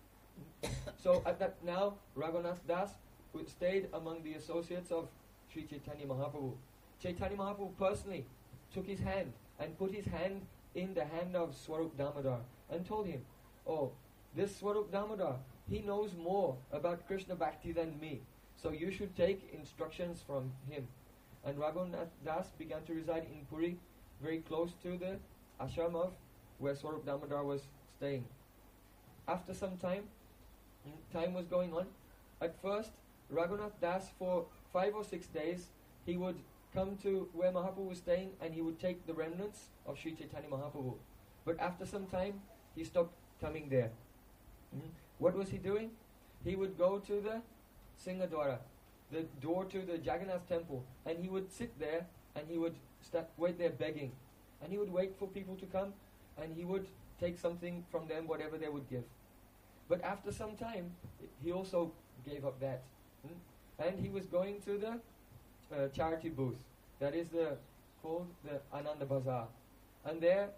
So at that now, Raghunath Das stayed among the associates of Sri Chaitanya Mahaprabhu. Chaitanya Mahaprabhu personally took his hand and put his hand in the hand of Swarup Damodar and told him, "Oh, this Swarup Damodar, he knows more about Krishna Bhakti than me, so you should take instructions from him." And Raghunath Das began to reside in Puri, very close to the ashram of where Swarup Damodar was staying. After some time was going on. At first, Raghunath Das, for 5 or 6 days, he would come to where Mahaprabhu was staying and he would take the remnants of Sri Chaitanya Mahaprabhu. But after some time, he stopped coming there. What was he doing? He would go to the Singadwara, the door to the Jagannath temple, and he would sit there and he would wait there begging. And he would wait for people to come and he would take something from them, whatever they would give. But after some time, he also gave up that. And he was going to the charity booth. That is called the Ananda Bazaar. And there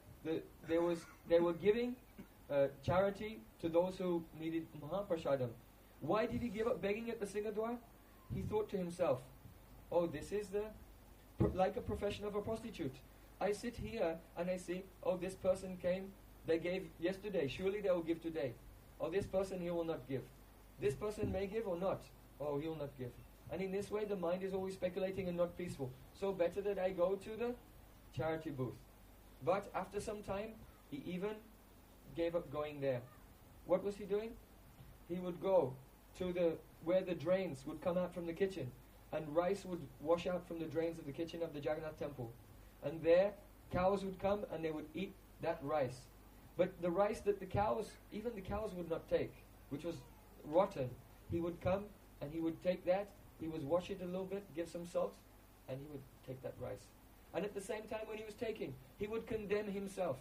they were giving charity to those who needed Mahaprasadam. Why did he give up begging at the Singadwar? He thought to himself, "Oh, this is like a profession of a prostitute. I sit here and I see, oh, this person came, they gave yesterday, surely they will give today. Oh, this person, he will not give. This person may give or not. Oh, he will not give." And in this way, the mind is always speculating and not peaceful. So better that I go to the charity booth. But after some time, he even gave up going there. What was he doing? He would go to where the drains would come out from the kitchen, and rice would wash out from the drains of the kitchen of the Jagannath temple. And there, cows would come and they would eat that rice. But the rice that even the cows would not take, which was rotten, he would come and he would take that, he would wash it a little bit, give some salt, and he would take that rice. And at the same time when he was taking, he would condemn himself.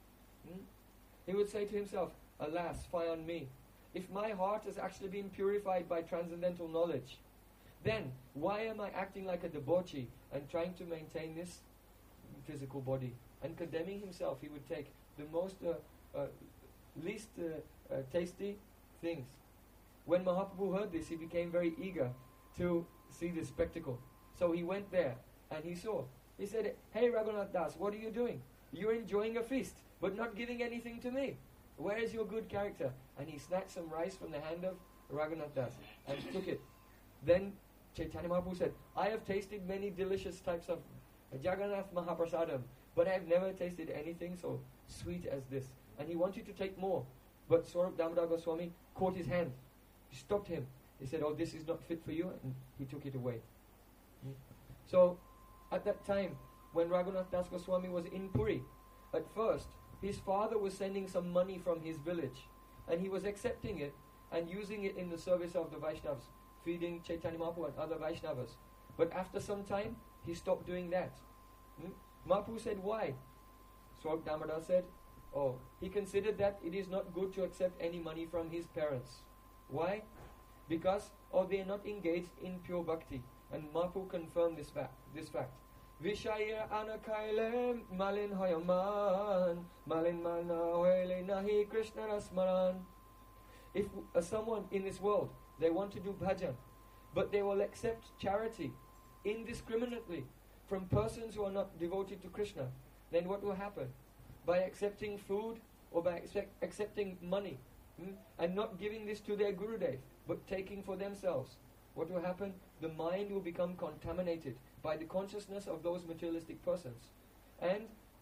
He would say to himself, "Alas, fie on me. If my heart has actually been purified by transcendental knowledge, then why am I acting like a debauchee and trying to maintain this physical body?" And condemning himself, he would take the most least tasty things. When Mahaprabhu heard this, he became very eager to see this spectacle. So he went there and he saw. He said, "Hey Raghunath Das, what are you doing? You're enjoying a feast, but not giving anything to me. Where is your good character?" And he snatched some rice from the hand of Raghunath Das and took it. Then Chaitanya Mahaprabhu said, "I have tasted many delicious types of Jagannath Mahaprasadam, but I have never tasted anything so sweet as this." And he wanted to take more, but Swarup Damodar Goswami caught his hand. He stopped him. He said, "Oh, this is not fit for you," and he took it away. So, at that time, when Raghunath Das Goswami was in Puri, at first, his father was sending some money from his village, and he was accepting it and using it in the service of the Vaishnavas, feeding Chaitanya Mahaprabhu and other Vaishnavas. But after some time, he stopped doing that. Mahaprabhu said, "Why?" Swarup Damodar said, "Oh, he considered that it is not good to accept any money from his parents." Why? Because they are not engaged in pure bhakti. And Mahaprabhu confirmed this fact. Vishaya anakaile malin hoyaman malin malna hoyle nahi Krishna rasmaran. If someone in this world, they want to do bhajan, but they will accept charity indiscriminately from persons who are not devoted to Krishna, then what will happen? By accepting food or by accepting money and not giving this to their Gurudev, but taking for themselves, what will happen? The mind will become contaminated by the consciousness of those materialistic persons. And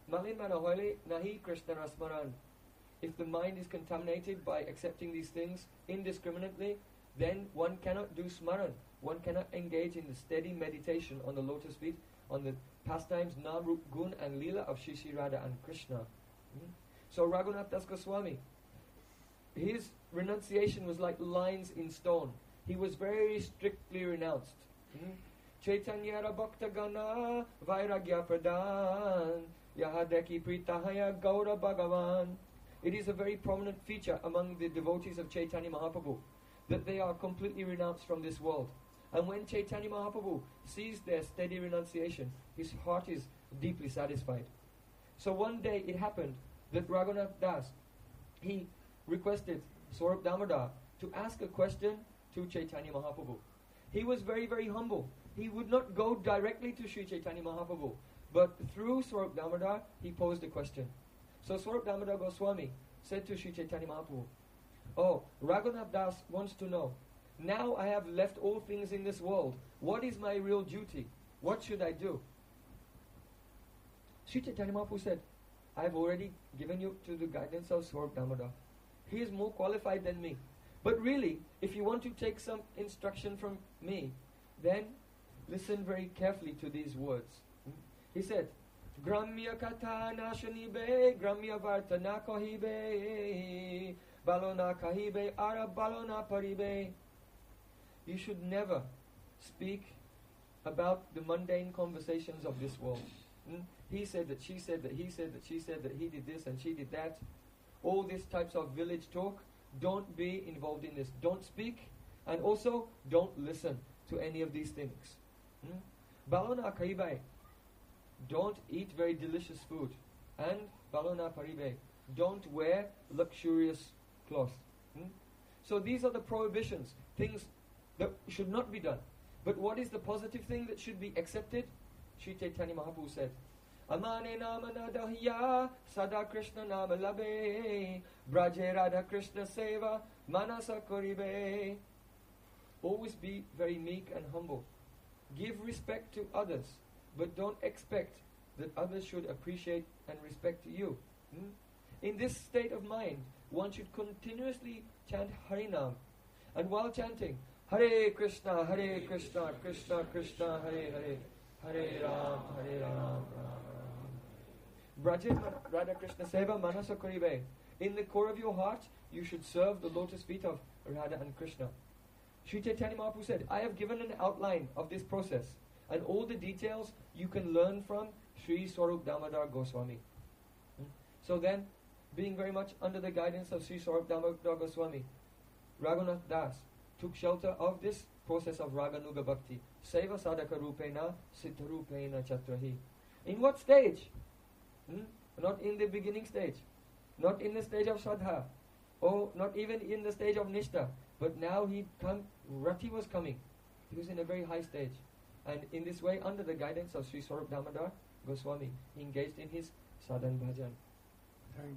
Malin manohole nahi Krishna rasmaran. If the mind is contaminated by accepting these things indiscriminately, then one cannot do smaran. One cannot engage in the steady meditation on the lotus feet, on the pastimes, Nam, Rup, Gun and Leela of Shri Shri Radha and Krishna. So Raghunath Das Goswami, his renunciation was like lines in stone. He was very strictly renounced. Chaitanya Bhakta Gana Vairagya Pradhan Yahadeki Pritahaya Gaura Bhagavan. It is a very prominent feature among the devotees of Chaitanya Mahaprabhu that they are completely renounced from this world. And when Chaitanya Mahaprabhu sees their steady renunciation, his heart is deeply satisfied. So one day it happened that Raghunath Das, he requested Swarup Damodar to ask a question to Chaitanya Mahaprabhu. He was very, very humble. He would not go directly to Sri Chaitanya Mahaprabhu, but through Swarup Damodar, he posed a question. So Swarup Damodar Goswami said to Sri Chaitanya Mahaprabhu, "Oh, Raghunath Das wants to know, now I have left all things in this world. What is my real duty? What should I do?" Sri Chaitanya Mahaprabhu said, "I have already given you to the guidance of Swarup Damodar. He is more qualified than me. But really, if you want to take some instruction from me, then listen very carefully to these words." He said, "Gramya katha nashanibe, gramya vartana kahibe, balona kahibe, ara balona paribe." You should never speak about the mundane conversations of this world. He said that, she said that, he said that, she said that, he did this and she did that. All these types of village talk, don't be involved in this. Don't speak, and also don't listen to any of these things. Balona kaibai, don't eat very delicious food. And balona paribe, don't wear luxurious cloth. So these are the prohibitions, things that should not be done. But what is the positive thing that should be accepted? Sri Chaitanya Mahaprabhu said, "Amane nama nadahya sada Krishna nama labe, braje Radha Krishna seva manasa koribe." Always be very meek and humble. Give respect to others, but don't expect that others should appreciate and respect you. In this state of mind, one should continuously chant Harinam. And while chanting, Hare Krishna, Krishna Krishna, Hare Hare, Hare Ram, Ram Ram. Braje Radha Krishna Seva Manasa Koribe. In the core of your heart, you should serve the lotus feet of Radha and Krishna. Sri Chaitanya Mahaprabhu said, "I have given an outline of this process, and all the details you can learn from Sri Swarup Damodar Goswami." So then, being very much under the guidance of Sri Swarup Damodar Goswami, Raghunath Das took shelter of this process of Raganuga Bhakti. Seva Sadhaka Rupena Siddha Rupena Chatrahi. In what stage? Not in the beginning stage, not in the stage of Shraddha, or not even in the stage of Nishtha, but now Rati was coming. He was in a very high stage. And in this way, under the guidance of Sri Swarup Damodar Goswami, he engaged in his sadhan bhajan. Thank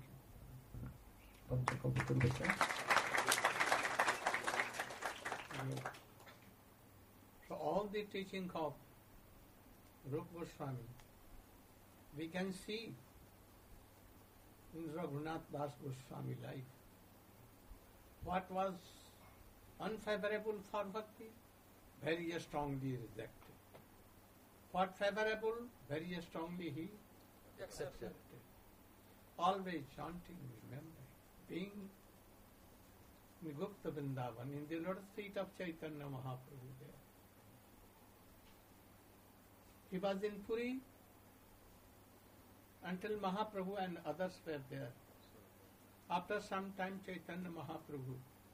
you. So all the teaching of Rupa Goswami, we can see in Raghunath Das Goswami life. What was unfavorable for bhakti, very strongly rejected. What favorable, very strongly he accepted. Always chanting, remembering, being in Gupta Vrindavan, in the lotus feet of Chaitanya Mahaprabhu there. He was in Puri until Mahaprabhu and others were there. After some time, Chaitanya Mahaprabhu,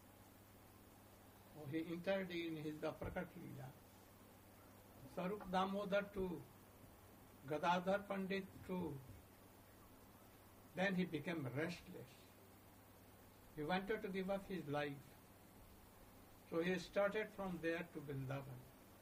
he entered in his Prakat Leela. Swarup Damodar to Gadadhar Pandit to, then he became restless. He wanted to give up his life. So he started from there to Vrindavan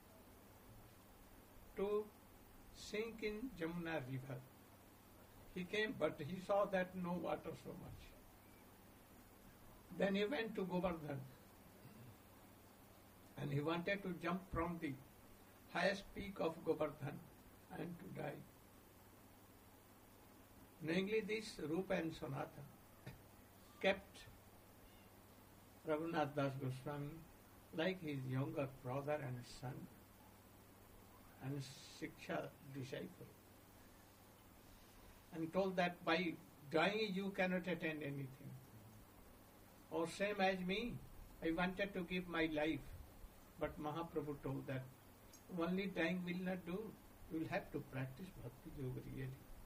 to sink in Jamuna river. He came, but he saw that no water so much. Then he went to Govardhan and he wanted to jump from the highest peak of Govardhan and to die. Namely, this Rupa and Sanatana kept Raghunath Das Goswami like his younger brother and son and Shiksha disciple, and told that by dying you cannot attain anything. Or same as me, I wanted to give my life, but Mahaprabhu told that only dying will not do. You will have to practice Bhakti Yoga really.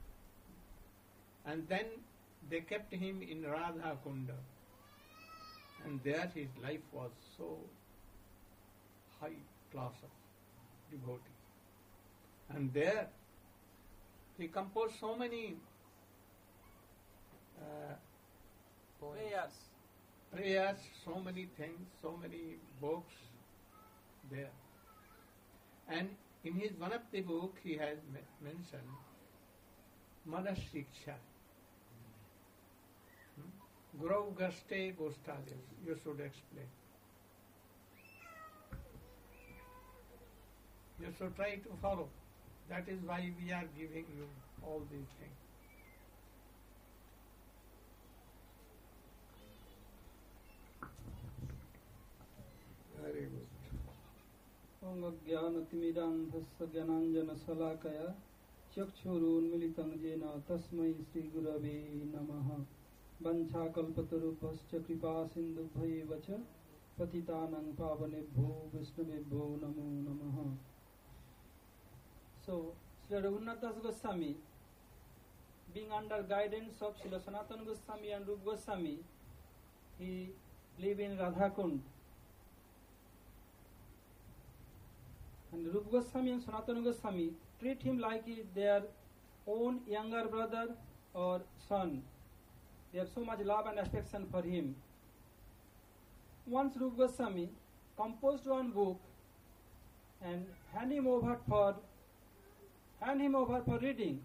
And then they kept him in Radha Kunda, and there his life was so high class of devotee. And there he composed so many prayers, so many things, so many books there. And in his one of the book he has mentioned Manas Shiksha. Guru Gaste Gostales. You should explain. You should try to follow. That is why we are giving you all these things. Very good. ज्ञानतिमिरान्धस्य ज्ञानाञ्जनशलाकया चक्षुरुन्मीलितं येन तस्मै श्रीगुरवे नमः वञ्चाकल्पतरुभ्यश्च कृपासिन्धुभ्यैव च पतितानां पावनेभ्यो वैष्णवेभ्यो नमो नमः. So, Sri Raghunath Das Goswami, being under guidance of Srila Sanatana Goswami and Rupa Goswami, he lived in Radhakund. And Rupa Goswami and Sanatana Goswami treat him like their own younger brother or son. They have so much love and affection for him. Once Rupa Goswami composed one book and hand him over for reading.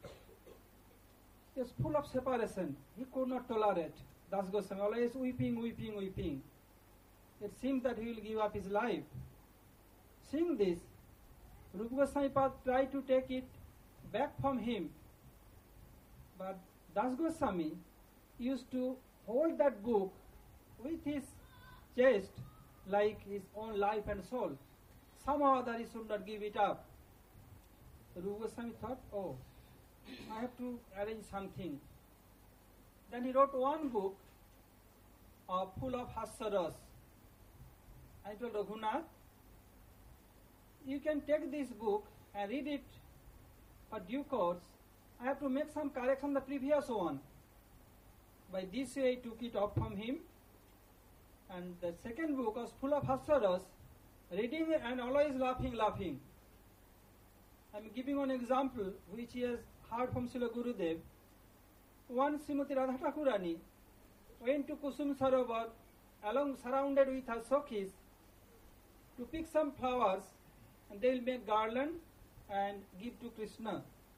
He was full of separation. He could not tolerate. Das Goswami always weeping. It seems that he will give up his life. Seeing this, Rupa Goswami tried to take it back from him. But Das Goswami used to hold that book with his chest like his own life and soul. Somehow or other he should not give it up. Rupa Goswami thought, oh, I have to arrange something. Then he wrote one book full of Hasyaras. I told Raghunath, you can take this book and read it for due course. I have to make some correction on the previous one. By this way I took it off from him. And the second book was full of Hasyaras, reading and always laughing. I am giving one example which he has heard from Srila Gurudev. Once Srimati Radha Thakurani went to Kusum Sarovar surrounded with her Sakhis to pick some flowers, and they will make garland and give to Krishna.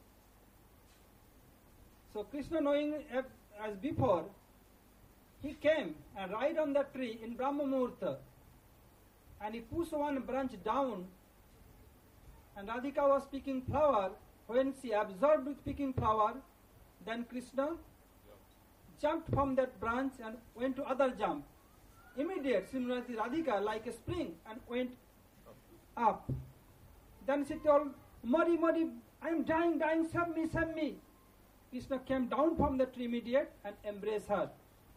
So Krishna, knowing as before, he came and ride on the tree in Brahma Muhurta, and he pushed one branch down, and Radhika was picking flower. When she absorbed with picking flower, then Krishna jumped from that branch and went to other jump. Immediate, Srimati Radhika like a spring and went up. Then she told, Mari, I am dying, save me. Krishna came down from the tree immediate and embraced her.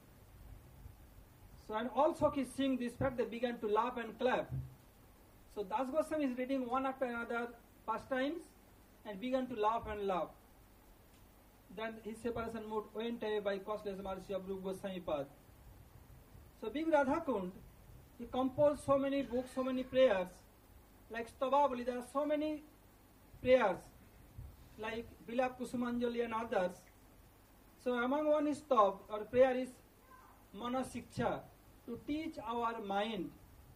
So, and also he seeing this fact, they began to laugh and clap. So Das Goswami is reading one after another pastimes and began to laugh and laugh. Then his separation mood went away by causeless mercy of Rupa Goswami Pad. So being Radhakund, he composed so many books, so many prayers. Like Stavavali, there are so many prayers, like Bilap Kusumanjali and others. So among one is Stav, or prayer is Manasiksha, to teach our mind.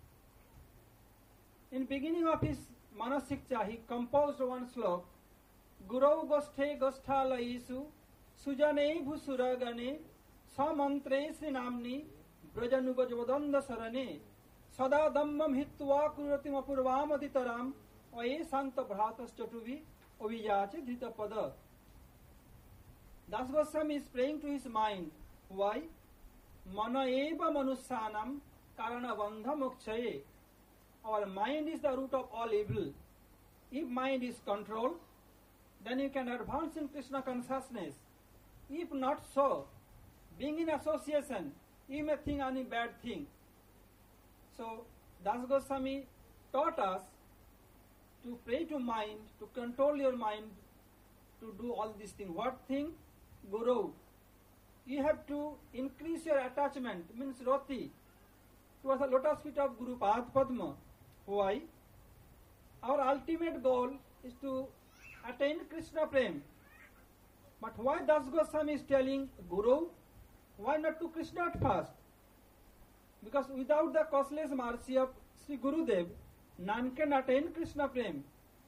In beginning of his Manasiksha, he composed one slok, Gurau Gosthe Gosthala Isu, Sujane Bhusuragane, Samantre Srinamni, Brajanubajvadanda Sarane, Sada Dhammam Hitva Kuratim Apurvam Aditaram, Oye Santa Bhratas Chatuvi, Ovijache Dhita Pada. Das Goswami is praying to his mind. Why? Mana eva manusyanam karana bandha mokshaye. Our mind is the root of all evil. If mind is controlled, then you can advance in Krishna consciousness. If not so, being in association, you may think any bad thing. So, Das Goswami taught us to pray to mind, to control your mind, to do all these things. What thing? Guru. You have to increase your attachment, means roti, towards the lotus feet of Guru Pad Padma. Why? Our ultimate goal is to attain Krishna Prem. But why Das Goswami is telling Guru? Why not to Krishna at first? Because without the causeless mercy of Sri Gurudev, none can attain Krishna Prem.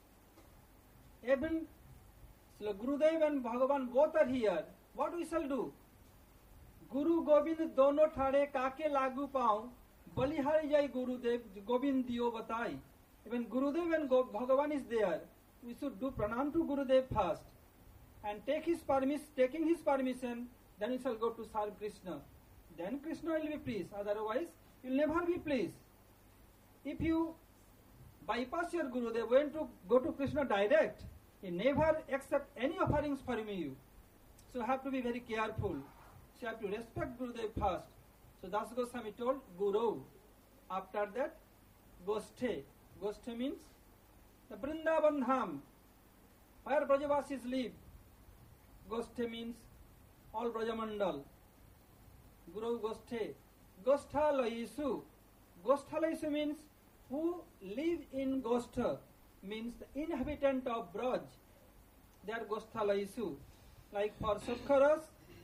Even Sri Gurudev and Bhagavan both are here. What we shall do? Guru Gobind dono thare kake lagu paun, balihari jai Gurudev Gobind diyo batai. Even Gurudev and Bhagavan is there. We should do pranam to Gurudev first and taking his permission, then we shall go to serve Krishna. Then Krishna will be pleased. Otherwise, you will never be pleased. If you bypass your Gurudev, when to go to Krishna direct, he never accept any offerings from you. So you have to be very careful. So you have to respect Gurudev first. So Das Goswami told Guru. After that, Goshthe. Goshthe means the Vrindavan Dham, where Brajavasis live. Goshthe means all Brajamandal. Guru Goshthe. Gosthalayisu. Gosthalayisu means who live in Goshtha, means the inhabitant of Braj. They are Gosthalayisu. Like for Sakharas,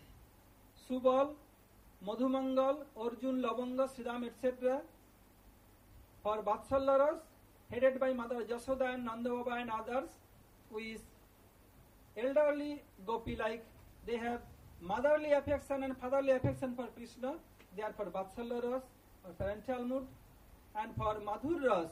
Subal, Madhumangal, Arjun, Lavanga, Sridham, etc. For Vatsallaras, headed by Mother Jasoda and Nanda Baba and others, who is elderly gopi, like they have motherly affection and fatherly affection for Krishna. They are for Vatsallaras or parental mood. And for Madhur Ras,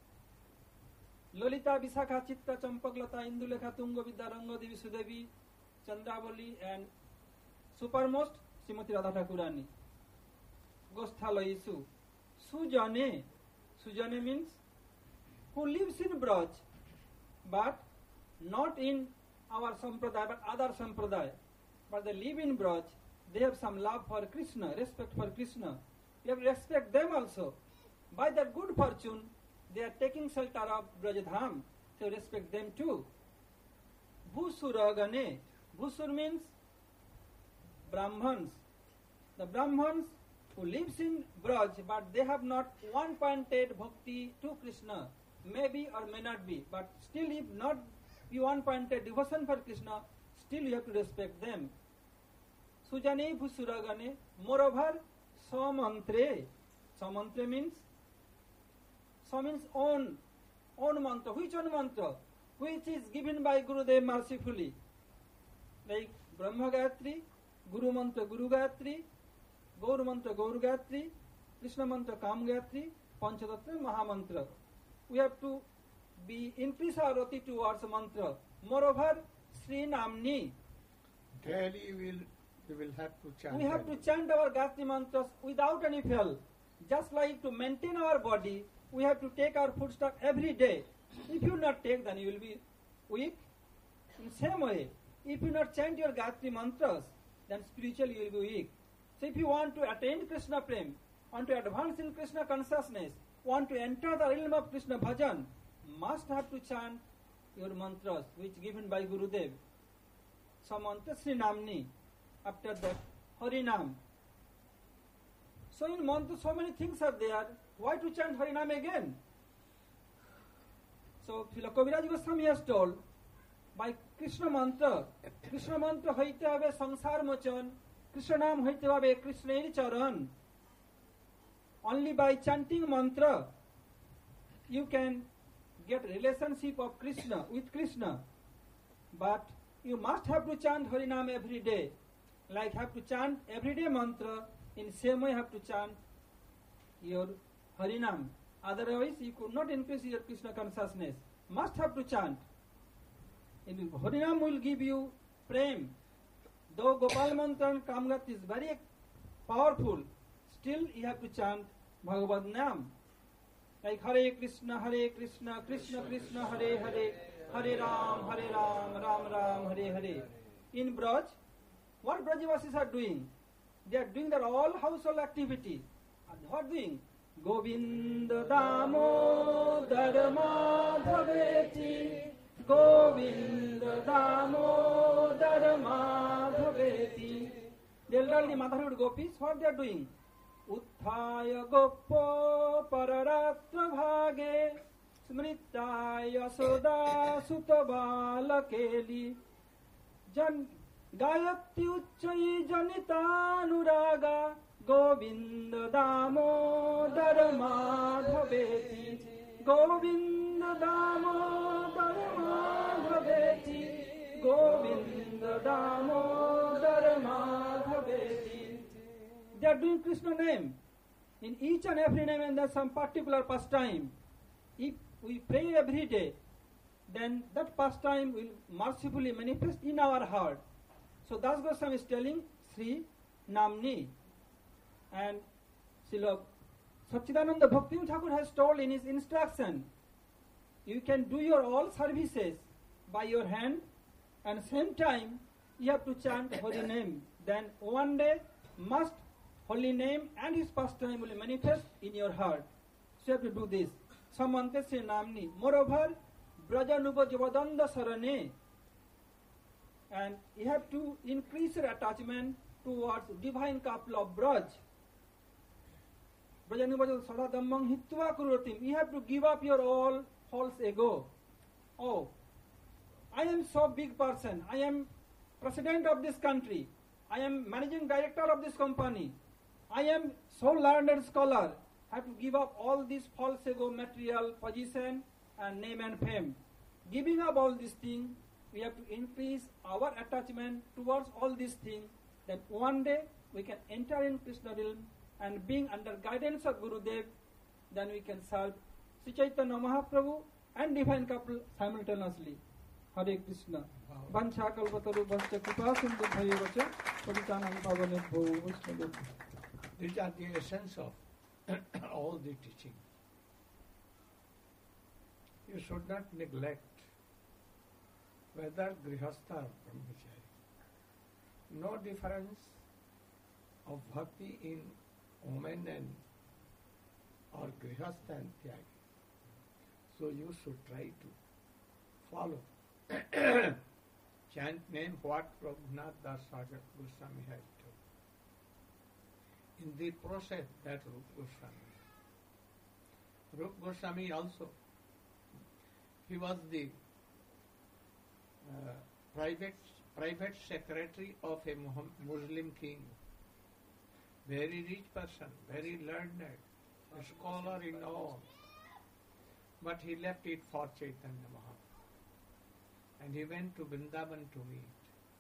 Lolita, Visakha, Chitta, Champaklata, Indulekha, Tunga, Vidyaranga, Devi Sudevi, Chandravali, and supermost Srimati Radha Thakurani. Gosthalayisu. Sujane. Sujane means who lives in Braj, but not in our Sampradaya, but other Sampradaya. But they live in Braj, they have some love for Krishna, respect for Krishna. You have to respect them also. By their good fortune, they are taking shelter of Brajadham, so respect them too. Bhusuragane. Bhusur means Brahmans. The Brahmans who lives in Braj, but they have not one-pointed bhakti to Krishna. Maybe or may not be, but still if not be one-pointed devotion for Krishna, still you have to respect them. Sujane Bhusuragane. Moreover, Samantre. Samantre means own mantra. Which one mantra? Which is given by Gurudev mercifully. Like Brahma Gayatri, Guru Mantra Guru Gayatri, Gaur Mantra Gaur Gayatri, Krishna Mantra Kam Gayatri, Panchatattva Mahamantra. We have to increase our roti towards mantra. Moreover, Sri Namni. Daily we will have to chant. We have to chant our Gayatri mantras without any fail. Just like to maintain our body, we have to take our foodstuff every day. If you not take, then you will be weak. In same way, if you not chant your Gayatri mantras, then spiritually you will be weak. So if you want to attain Krishna Prem, want to advance in Krishna consciousness, want to enter the realm of Krishna Bhajan, must have to chant your mantras which given by Gurudev. So mantra Sri Namni. After that, Harinam. So in mantra so many things are there. Why to chant Harinam again? So Kaviraj Goswami has told, by Krishna mantra hoite habe sansar mochan, Krishna naam hoite habe Krishna charan. Only by chanting mantra, you can get relationship of Krishna with Krishna. But you must have to chant Harinam every day. Like have to chant everyday mantra, in same way have to chant your Harinam. Otherwise you could not increase your Krishna consciousness. Must have to chant. In Harinam will give you prem. Though Gopal Mantra and Kamgat is very powerful, still you have to chant Bhagavad Nam. Like Hare Krishna, Krishna Krishna, Hare Hare, Hare Ram, Ram Ram, Hare Hare. In Braj, what Brajavasis are doing? They are doing their all household activity. And what doing? Govinda Damodar Madhaveti, Govinda Damodar Madhaveti. The elderly motherhood gopis, what they are doing? Utthaya Gopo Pararatra Bhage, Smritaya Soda Sutabalakeli, Jan Gayati Uchai Janitanuraga, Govinda Damodar Madhaveti, Govinda Damodar Madhaveti, Govinda Damodar Madhaveti. They are doing Krishna name. In each and every name and there's some particular pastime. If we pray every day, then that pastime will mercifully manifest in our heart. So Das Goswami is telling Sri Namni. And Srila Satchidananda Bhakti Thakur has told in his instruction, you can do your all services by your hand, and same time you have to chant holy name. Then one day must holy name and his pastime will manifest in your heart. So you have to do this. Samante se namni. Moreover, Brajanupa Javadanda Sarane. And you have to increase your attachment towards divine couple of Braj. Brajanupa Saradhammang Hitva Kurotim. You have to give up your all false ego. Oh, I am so big person. I am president of this country. I am managing director of this company. I am so learned scholar. I have to give up all this false ego, material, position and name and fame. Giving up all these things, we have to increase our attachment towards all these things. Then one day we can enter in Krishna realm, and being under guidance of Gurudev, then we can serve Sri Chaitanya Mahaprabhu and divine couple simultaneously. Hare Krishna. Vancha kalpataru vascha kripa sindhu bhayevacha paditanam pavanebho vaishnavebho. These are the essence of all the teaching. You should not neglect whether grihastha or brahmachari. No difference of bhakti in woman and or grihastha and tyagi. So you should try to follow. Chant name what Prabhunath Das Goswami has told. In the process that Rup Goswami. Rup Goswami also, he was the private secretary of a Muslim king. Very rich person, very learned, a scholar in all. But he left it for Chaitanya Mahaprabhu. And he went to Vrindavan to meet.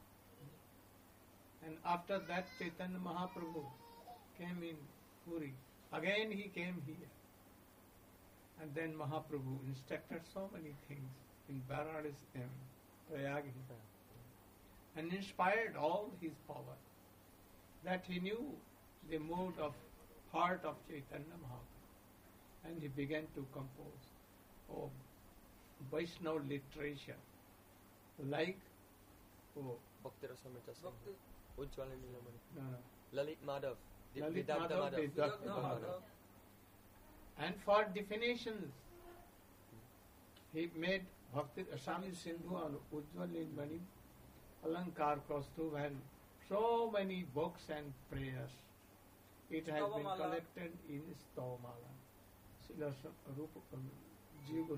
And after that Chaitanya Mahaprabhu came in Puri. Again he came here. And then Mahaprabhu instructed so many things in Varanasi and Prayag, and inspired all his power, that he knew the mood of heart of Chaitanya Mahaprabhu, and he began to compose Vaishnava literature, like Bhakti Rasamrita Singh, Ujjwala Nilamani, no, Lalit Madhav, Lalit Vedanta Madhav, Madhav. Vedanta Madhav. And for definitions, he made Bhakti Asami Sindhu and Ujjwal Nilamani, Alankar Kaustubh, and so many books and prayers. It has been collected in Stavamala. Srila Rupa Jiva